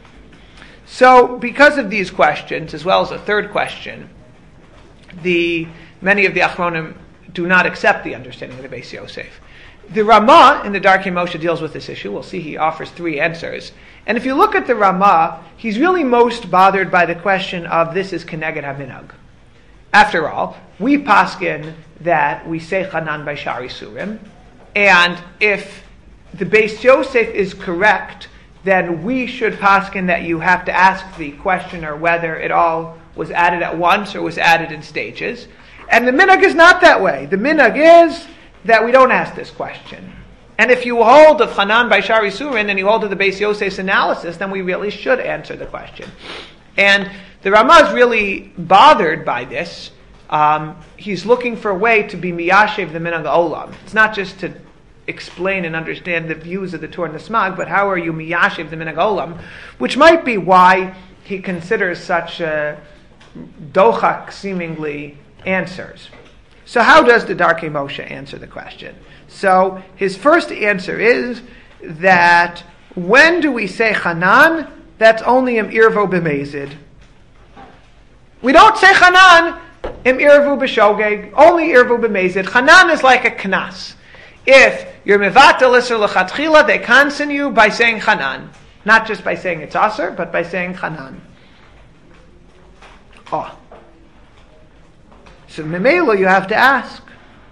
So, because of these questions, as well as a third question, the many of the Achronim do not accept the understanding of the Beis Yosef. The Ramah in the Darkei Moshe deals with this issue. We'll see he offers three answers. And if you look at the Ramah, he's really most bothered by the question of this is Keneged HaMinhag. after all, we paskin that we say chanan by shari surim, and if the Beis Yosef is correct, then we should paskin that you have to ask the questioner whether it all was added at once or was added in stages. And the minhag is not that way. The minhag is that we don't ask this question. And if you hold of Chanan by Shari Surin and you hold of the Beis Yosef's analysis, then we really should answer the question. And the Ramah is really bothered by this. Um, he's looking for a way to be miyashev the minhag olam. It's not just to explain and understand the views of the Torah and the Smag, but how are you miyashev the minhag olam, which might be why he considers such uh, dochak seemingly answers. So how does the Darkei Moshe answer the question? So his first answer is that when do we say Chanan? That's only im irvo b'mezid. We don't say Chanan im irvu b'shogeg, only irvu b'mezid. Chanan is like a knas. If you're mevatel iser l'chatchila, they cancel you by saying Chanan. Not just by saying it's aser, but by saying Chanan. Oh. So memelo you have to ask.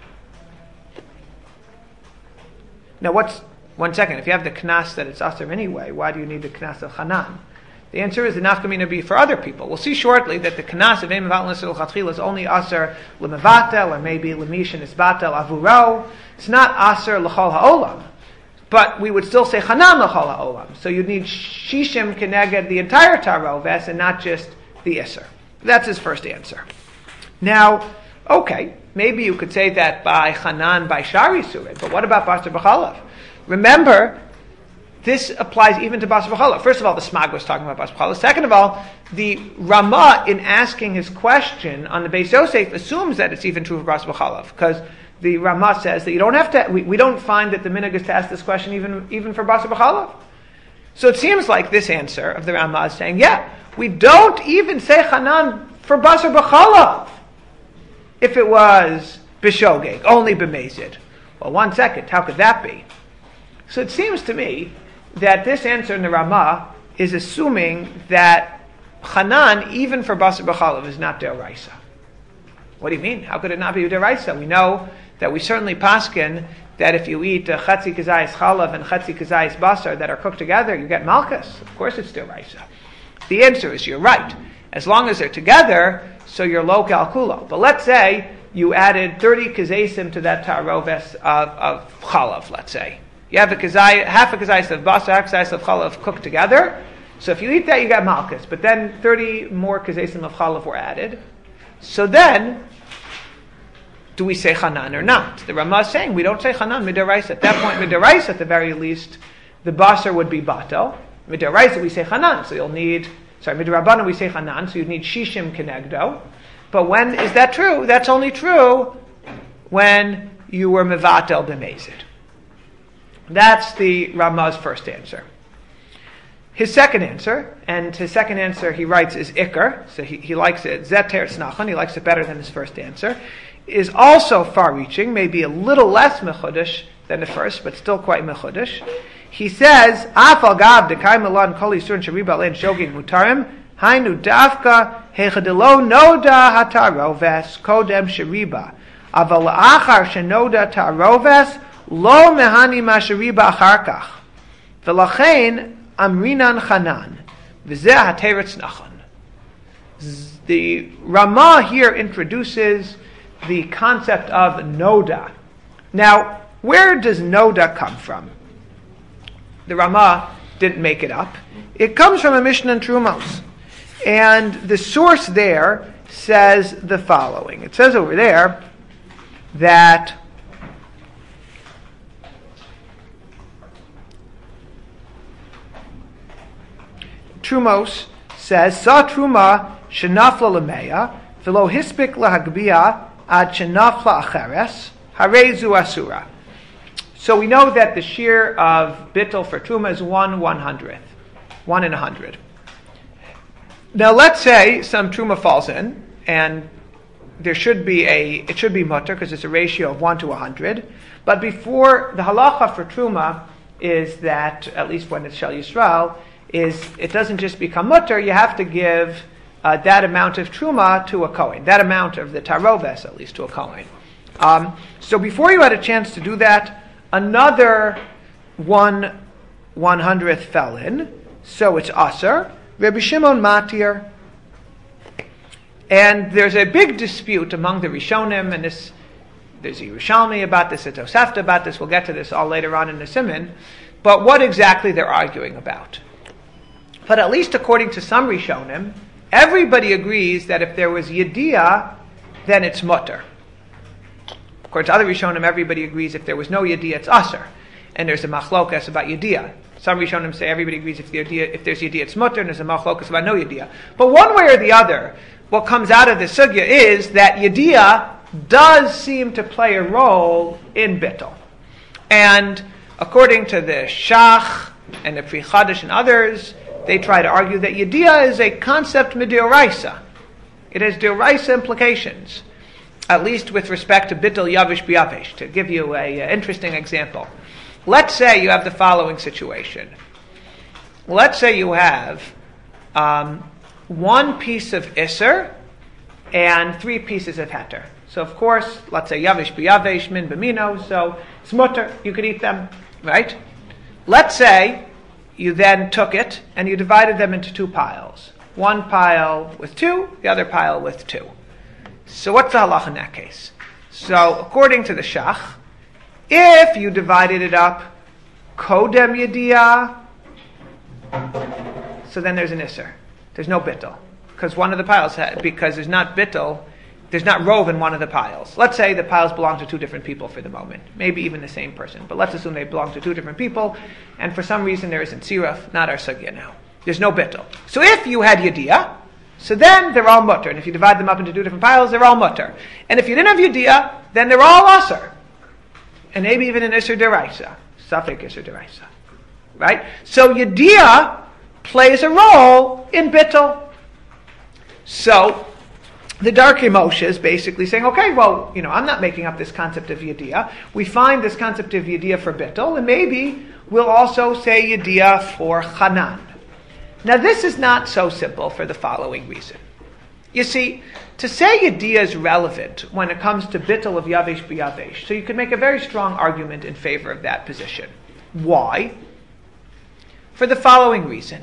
Now what's, one second, if you have the knas that it's aser anyway, why do you need the knas of Chanan? The answer is the nafkamina be for other people. We'll see shortly that the knas of Eim Mevatel Iser L'Chatchila is only aser l'mevatel, or maybe l'mishin isbatel avuro. It's not aser l'chol ha'olam. But we would still say Chanan l'chol ha'olam. So you'd need shishim keneged the entire taroves and not just the iser. That's his first answer. Now, okay, maybe you could say that by Chanan, by Shari Surin, but what about Basar B'chalav? Remember, this applies even to Basar B'chalav. First of all, the Smag was talking about Basar B'chalav. Second of all, the Ramah, in asking his question on the Beis Yosef, assumes that it's even true for Basar B'chalav, because the Ramah says that you don't have to, we, we don't find that the minhag is to ask this question even, even for Basar B'chalav. So it seems like this answer of the Ramah is saying, yeah, we don't even say Chanan for Basar B'chalav if it was b'shogeg, only b'mezid. Well, one second, how could that be? So it seems to me that this answer in the Ramah is assuming that Chanan, even for Basar B'chalav, is not deraisa. What do you mean? How could it not be deraisa? We know that we certainly paskin that if you eat uh, chatzi kazayis chalav and chatzi kazayis basar that are cooked together, you get malchus. Of course it's deraisa. The answer is you're right. As long as they're together, so you're lo kalkulo. But let's say you added thirty kazesim to that taroves of, of chalav, let's say. You have a kazay, half a kazayis of basar, half a kazayis of chalav cooked together. So if you eat that, you get malchus. But then thirty more kazesim of chalav were added. So then, do we say Chanan or not? The Ramah is saying we don't say Chanan midaraisa. At that point, midaraisa at the very least, the basar would be bato. Midaraisa we say Chanan, so you'll need. Sorry, midrabanan we say Chanan, so you need shishim kenegdo. But when is that true? That's only true when you were mevatel b'mezid. That's the Ramah's first answer. His second answer, and his second answer he writes is Iker, so he, he likes it, Zet Teretz Nachon, he likes it better than his first answer, is also far-reaching, maybe a little less mechudesh than the first, but still quite mechudesh. He says, Afal gav dekay milan kol yisurin sheriba alein shogeg mutarim, hainu davka hechadelo noda hataroves kodem sheriba, aval achar shenoda taroves lo mehani ma sheriba achar kach, v'lachein amrinan chanan, v'zeh hateretz nachon. The Ramah here introduces the concept of noda. Now, where does noda come from? The Ramah didn't make it up. It comes from a Mishnah in Trumos. And the source there says the following. It says over there that Trumos says, Sa Truma shenafla lemeya, v'lo hispik lahagbia ad shenafla acheres, harezu asura. So we know that the shear of bittul for truma is one one hundredth, one in a hundred. Now let's say some truma falls in, and there should be a, it should be mutter because it's a ratio of one to a hundred. But before the halacha for truma is that, at least when it's shel Yisrael, is it doesn't just become mutter. You have to give uh, that amount of truma to a kohen, that amount of the taroves at least to a kohen. Um, so before you had a chance to do that, another one one hundredth fell in, so it's aser. Rabbi Shimon matir, and there's a big dispute among the Rishonim, and this there's a Yerushalmi about this, a Tosafta about this. We'll get to this all later on in the Siman. But what exactly they're arguing about? But at least according to some Rishonim, everybody agrees that if there was Yediyah, then it's mutter. According to other Rishonim, everybody agrees if there was no Yediyah, it's aser. And there's a machlokas about Yediyah. Some Rishonim say everybody agrees if, the yediyah, if there's Yediyah, it's mutter, and there's a machlokas about no Yediyah. But one way or the other, what comes out of the sugya is that Yediyah does seem to play a role in bittul. And according to the Shach and the Pri Chadash and others, they try to argue that Yediyah is a concept midioraisa. It has dioraisa implications, at least with respect to bittul yavish biyavish. To give you an interesting example, let's say you have the following situation. Let's say you have um, one piece of iser and three pieces of heter. So of course, let's say yavish biyavish min b'mino, so it's mutter, you could eat them, right? Let's say you then took it and you divided them into two piles. One pile with two, the other pile with two. So what's the halach in that case? So according to the Shach, if you divided it up kodem yediyah, so then there's an iser. There's no bittul. Because one of the piles, had, because there's not bittul, there's not rove in one of the piles. Let's say the piles belong to two different people for the moment. Maybe even the same person. But let's assume they belong to two different people. And for some reason there isn't siraf, not our sugya now. There's no bittul. So if you had yediyah, so then they're all mutter. And if you divide them up into two different piles, they're all mutter. And if you didn't have yediyah, then they're all aser. And maybe even an iser deraisa. Safek iser deraisa. Right? So yediyah plays a role in bittul. So the Darkei Moshe is basically saying, okay, well, you know, I'm not making up this concept of Yediyah. We find this concept of Yediyah for bittul, and maybe we'll also say Yediyah for Chanan. Now, this is not so simple for the following reason. You see, to say Yediyah is relevant when it comes to bittul of Yavesh b'Yavesh, so you could make a very strong argument in favor of that position. Why? For the following reason.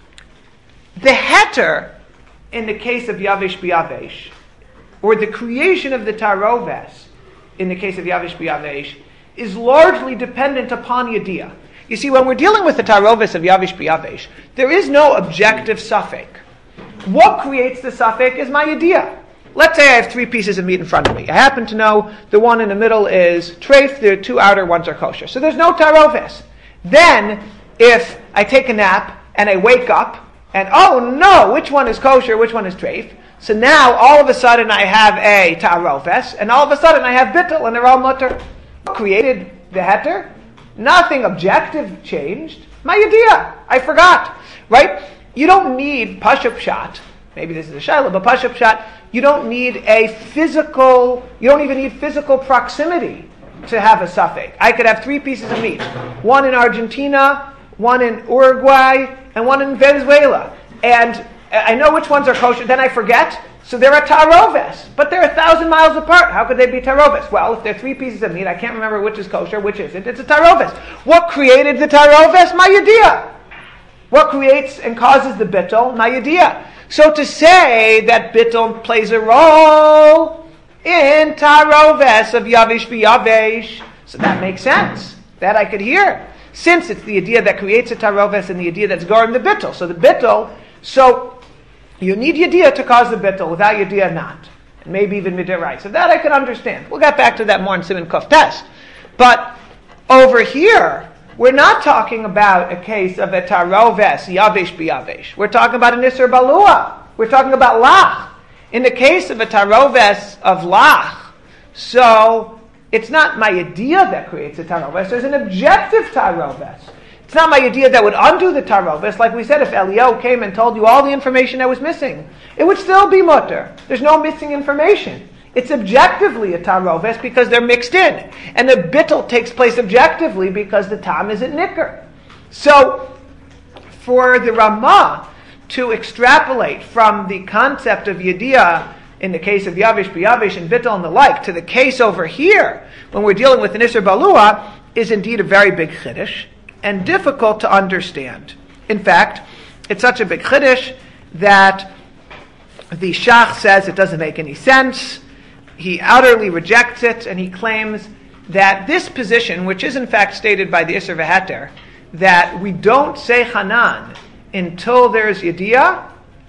The heter in the case of Yavish b'Yavesh, or the creation of the taroves in the case of Yavish b'Yavesh, is largely dependent upon Yediyah. You see, when we're dealing with the taroves of Yavish b'Yavesh, there is no objective suffix. What creates the suffix is my Yediyah. Let's say I have three pieces of meat in front of me. I happen to know the one in the middle is treif, the two outer ones are kosher. So there's no taroves. Then, if I take a nap and I wake up, and oh no, which one is kosher, which one is treif? So now all of a sudden I have a taroves, and all of a sudden I have bittul, and they're all mutter. What created the heter? Nothing objective changed. My Yediyah, I forgot, right? You don't need pashup shot. Maybe this is a shaila, but pashup shot. You don't need a physical. You don't even need physical proximity to have a suffix. I could have three pieces of meat: one in Argentina, one in Uruguay, and one in Venezuela. And I know which ones are kosher, then I forget. So they're a taroves, but they're a thousand miles apart. How could they be taroves? Well, if they're three pieces of meat, I can't remember which is kosher, which isn't. It's a taroves. What created the taroves? My Yediyah. What creates and causes the bittul? My Yediyah. So to say that bittul plays a role in taroves of Yavish b'Yavesh, so that makes sense. That I could hear. Since it's the idea that creates a taroves and the idea that's gorim the bittul. So the bittul, so you need Yediyah to cause the bittul, without Yediyah not. And maybe even midiraisa. So that I can understand. We'll get back to that more in Siman Kuf Tes. But over here, we're not talking about a case of a taroves, yavish b'yavish. We're talking about an isser balua. We're talking about lach. In the case of a taroves of lach, so it's not my Yediyah that creates a taroves. There's an objective taroves. It's not my Yediyah that would undo the taroves. Like we said, if Eliyahu came and told you all the information that was missing, it would still be mutter. There's no missing information. It's objectively a taroves because they're mixed in. And the bittul takes place objectively because the tam isn't nicker. So, for the Ramah to extrapolate from the concept of Yediyah in the case of Yavish, B'Yavish, and Bittul and the like, to the case over here, when we're dealing with an Isser Balua, is indeed a very big Chiddush, and difficult to understand. In fact, it's such a big Chiddush that the Shach says it doesn't make any sense. He utterly rejects it, and he claims that this position, which is in fact stated by the Isser V'Heter, that we don't say Hanan until there's Yediyah,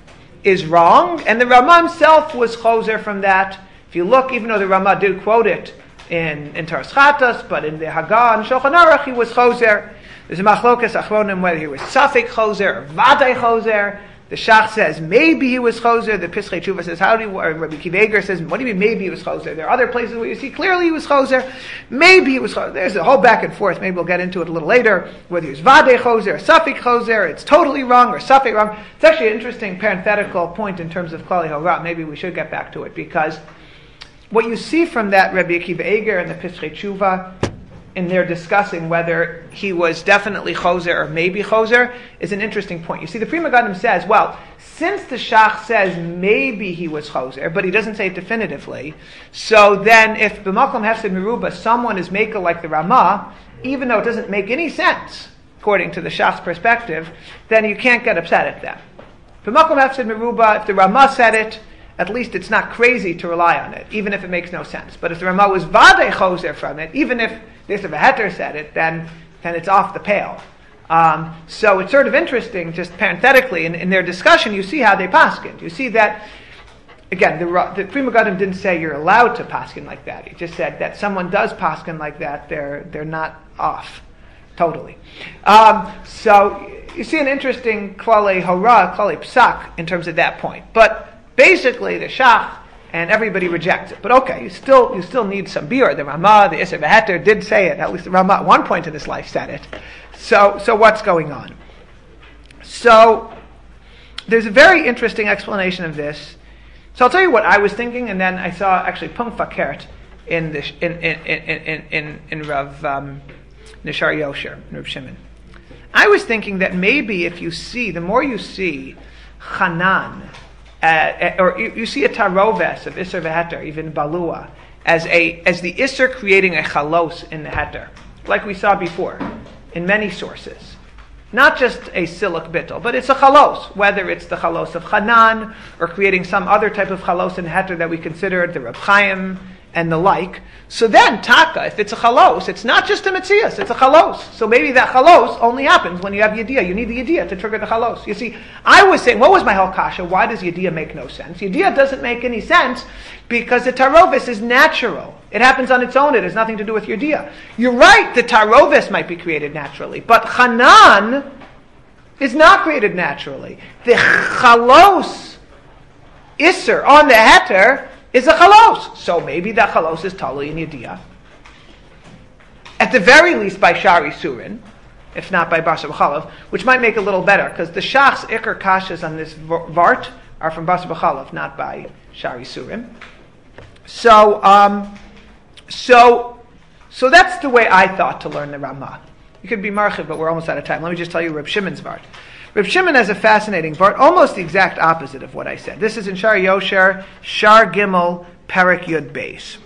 is wrong, and the Rama himself was choser from that. If you look, even though the Rama did quote it in, in Taras Chatas, but in the Haggah and Shulchan Aruch, he was choser. There's a machlokas achronim whether he was Safek choser or Vadai choser. The Shach says maybe he was choser. The Pischei Tshuva says how do you, or Rabbi Akiva Eiger says what do you mean maybe he was choser? There are other places where you see clearly he was choser. Maybe he was choser. There's a whole back and forth. Maybe we'll get into it a little later. Whether he was Vadei choser or Safek choser, it's totally wrong or Safek wrong. It's actually an interesting parenthetical point in terms of Klali Hora. Maybe we should get back to it because what you see from that Rabbi Akiva Eiger and the Pischei Tshuva in their discussing whether he was definitely choser or maybe choser is an interesting point. You see, the Pri Megadim says, well, since the Shach says maybe he was choser, but he doesn't say it definitively, so then if b'makom hefsed meruba someone is maker like the Rama, even though it doesn't make any sense according to the Shach's perspective, then you can't get upset at them. B'makom hefsed meruba, if the Rama said it, at least it's not crazy to rely on it, even if it makes no sense. But if the Rama was vadei choser from it, even if this if a heter said it, then then it's off the pale. Um, so it's sort of interesting, just parenthetically, in, in their discussion, you see how they paskin. You see that, again, the, the Pri Megadim didn't say you're allowed to paskin like that. He just said that someone does paskin like that, they're they're not off totally. Um, so you see an interesting klale hora, klale psak in terms of that point. But basically, the Shach and everybody rejects it. But okay, you still you still need some biur. The Rama, the Isser V'Heter did say it. At least the Rama at one point in his life said it. So so what's going on? So there's a very interesting explanation of this. So I'll tell you what I was thinking, and then I saw actually Punkt Fakert in the in in in in in, in Rav um, Nishar Yosher, Rav Shimon. I was thinking that maybe if you see, the more you see Hanan, Uh, or you, you see a taroves of Isser V'Heter, even Balua, as a as the Isser creating a chalos in the Heter, like we saw before in many sources. Not just a siluk bittul, but it's a chalos, whether it's the chalos of Hanan or creating some other type of chalos in the Heter that we considered the Reb Chaim and the like. So then, taka, if it's a chalos, it's not just a metzias, it's a chalos. So maybe that chalos only happens when you have yediyah. You need the yediyah to trigger the chalos. You see, I was saying, what was my whole kasha? Why does yediyah make no sense? Yediyah doesn't make any sense because the tarovis is natural. It happens on its own. It has nothing to do with yediyah. You're right, the tarovis might be created naturally, but Hanan is not created naturally. The chalos isser on the heter is a chalos. So maybe that chalos is tali in yediyah. At the very least by Shari Surin, if not by Basar B'Chalav, which might make it a little better, because the Shach's Iker Kashas on this Vart are from Basar B'Chalav, not by Shari Surin. So, um, so, so that's the way I thought to learn the Ramah. You could be Marchiv, but we're almost out of time. Let me just tell you Reb Shimon's Vart. Reb Shimon has a fascinating Vart, almost the exact opposite of what I said. This is in Shar Yosher, Shar Gimel, Perek Yud Beis.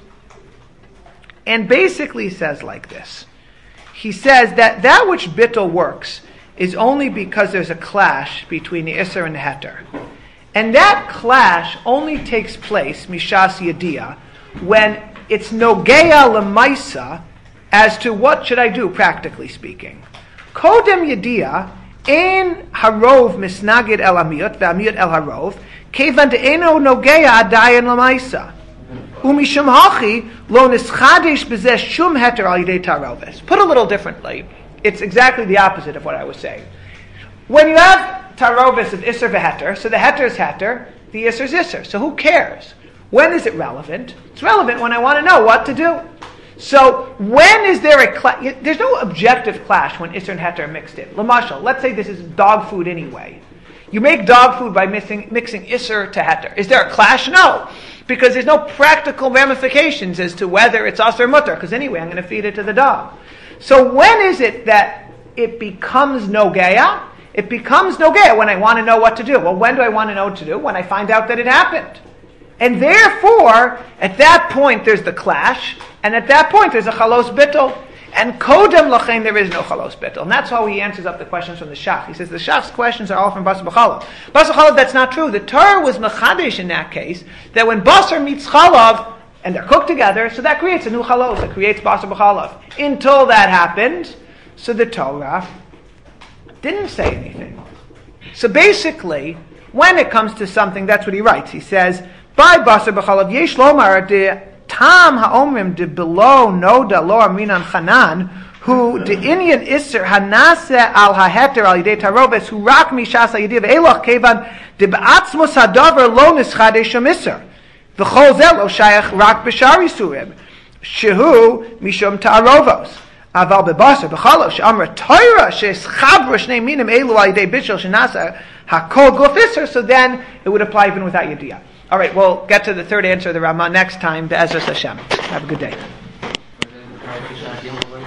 And basically says like this. He says that that which bittul works is only because there's a clash between the Isser and the Heter. And that clash only takes place, Mishas Yediyah, when it's Nogeya Lemaisa as to what should I do, practically speaking. Kodem Yediyah, Ein harov misnagid el amiyot ve'amiyot el harov kevan de'eno nogeya adayin lamaisa umishum hachi lo nischadesh b'zeh shum heter al yidei taroves. Put a little differently, it's exactly the opposite of what I was saying. When you have taroves of Isser v'Heter, so the Heter is Heter, the Isser is Isser. So who cares? When is it relevant? It's relevant when I want to know what to do. So when is there a clash? There's no objective clash when Isser and Heter are mixed in. Lamashal, let's say this is dog food anyway. You make dog food by mixing, mixing Isser to Heter. Is there a clash? No. Because there's no practical ramifications as to whether it's Asr or Mutter, because anyway I'm going to feed it to the dog. So when is it that it becomes Nogeya? it becomes nogea when I want to know what to do. Well, when do I want to know what to do? When I find out that it happened. And therefore, at that point, there's the clash, and at that point, there's a chalos bittul. And kodem lachein, there is no chalos bittul. And that's how he answers up the questions from the Shach. He says the Shach's questions are all from Basar b'chalav. Basar b'chalav, that's not true. The Torah was mechadesh in that case, that when Basar meets chalav, and they're cooked together, so that creates a new chalos, that creates Basar b'chalav. Until that happened, so the Torah didn't say anything. So basically, when it comes to something, that's what he writes. He says, by Basar b'chalav, yesh lomar de tam haomrim de below noda lo aminan chanan, who de inyan iser hanase al haheter al yidei tarobes, who rak mishas ha-yediv eloch kevan de be'atzmos hadavar lo nischadesh shom iser. V'chol zeh lo shayach rak b'shar yisurim, shehu mishom ta'arovos. Aval bebasar b'chalav she'amra Torah she'eschabra shnei minim elu al yidei bishul shenasa hakol guf iser, so then it would apply even without yediyah. All right, we'll get to the third answer of the Ramah next time. Be'ezras Hashem. Have a good day.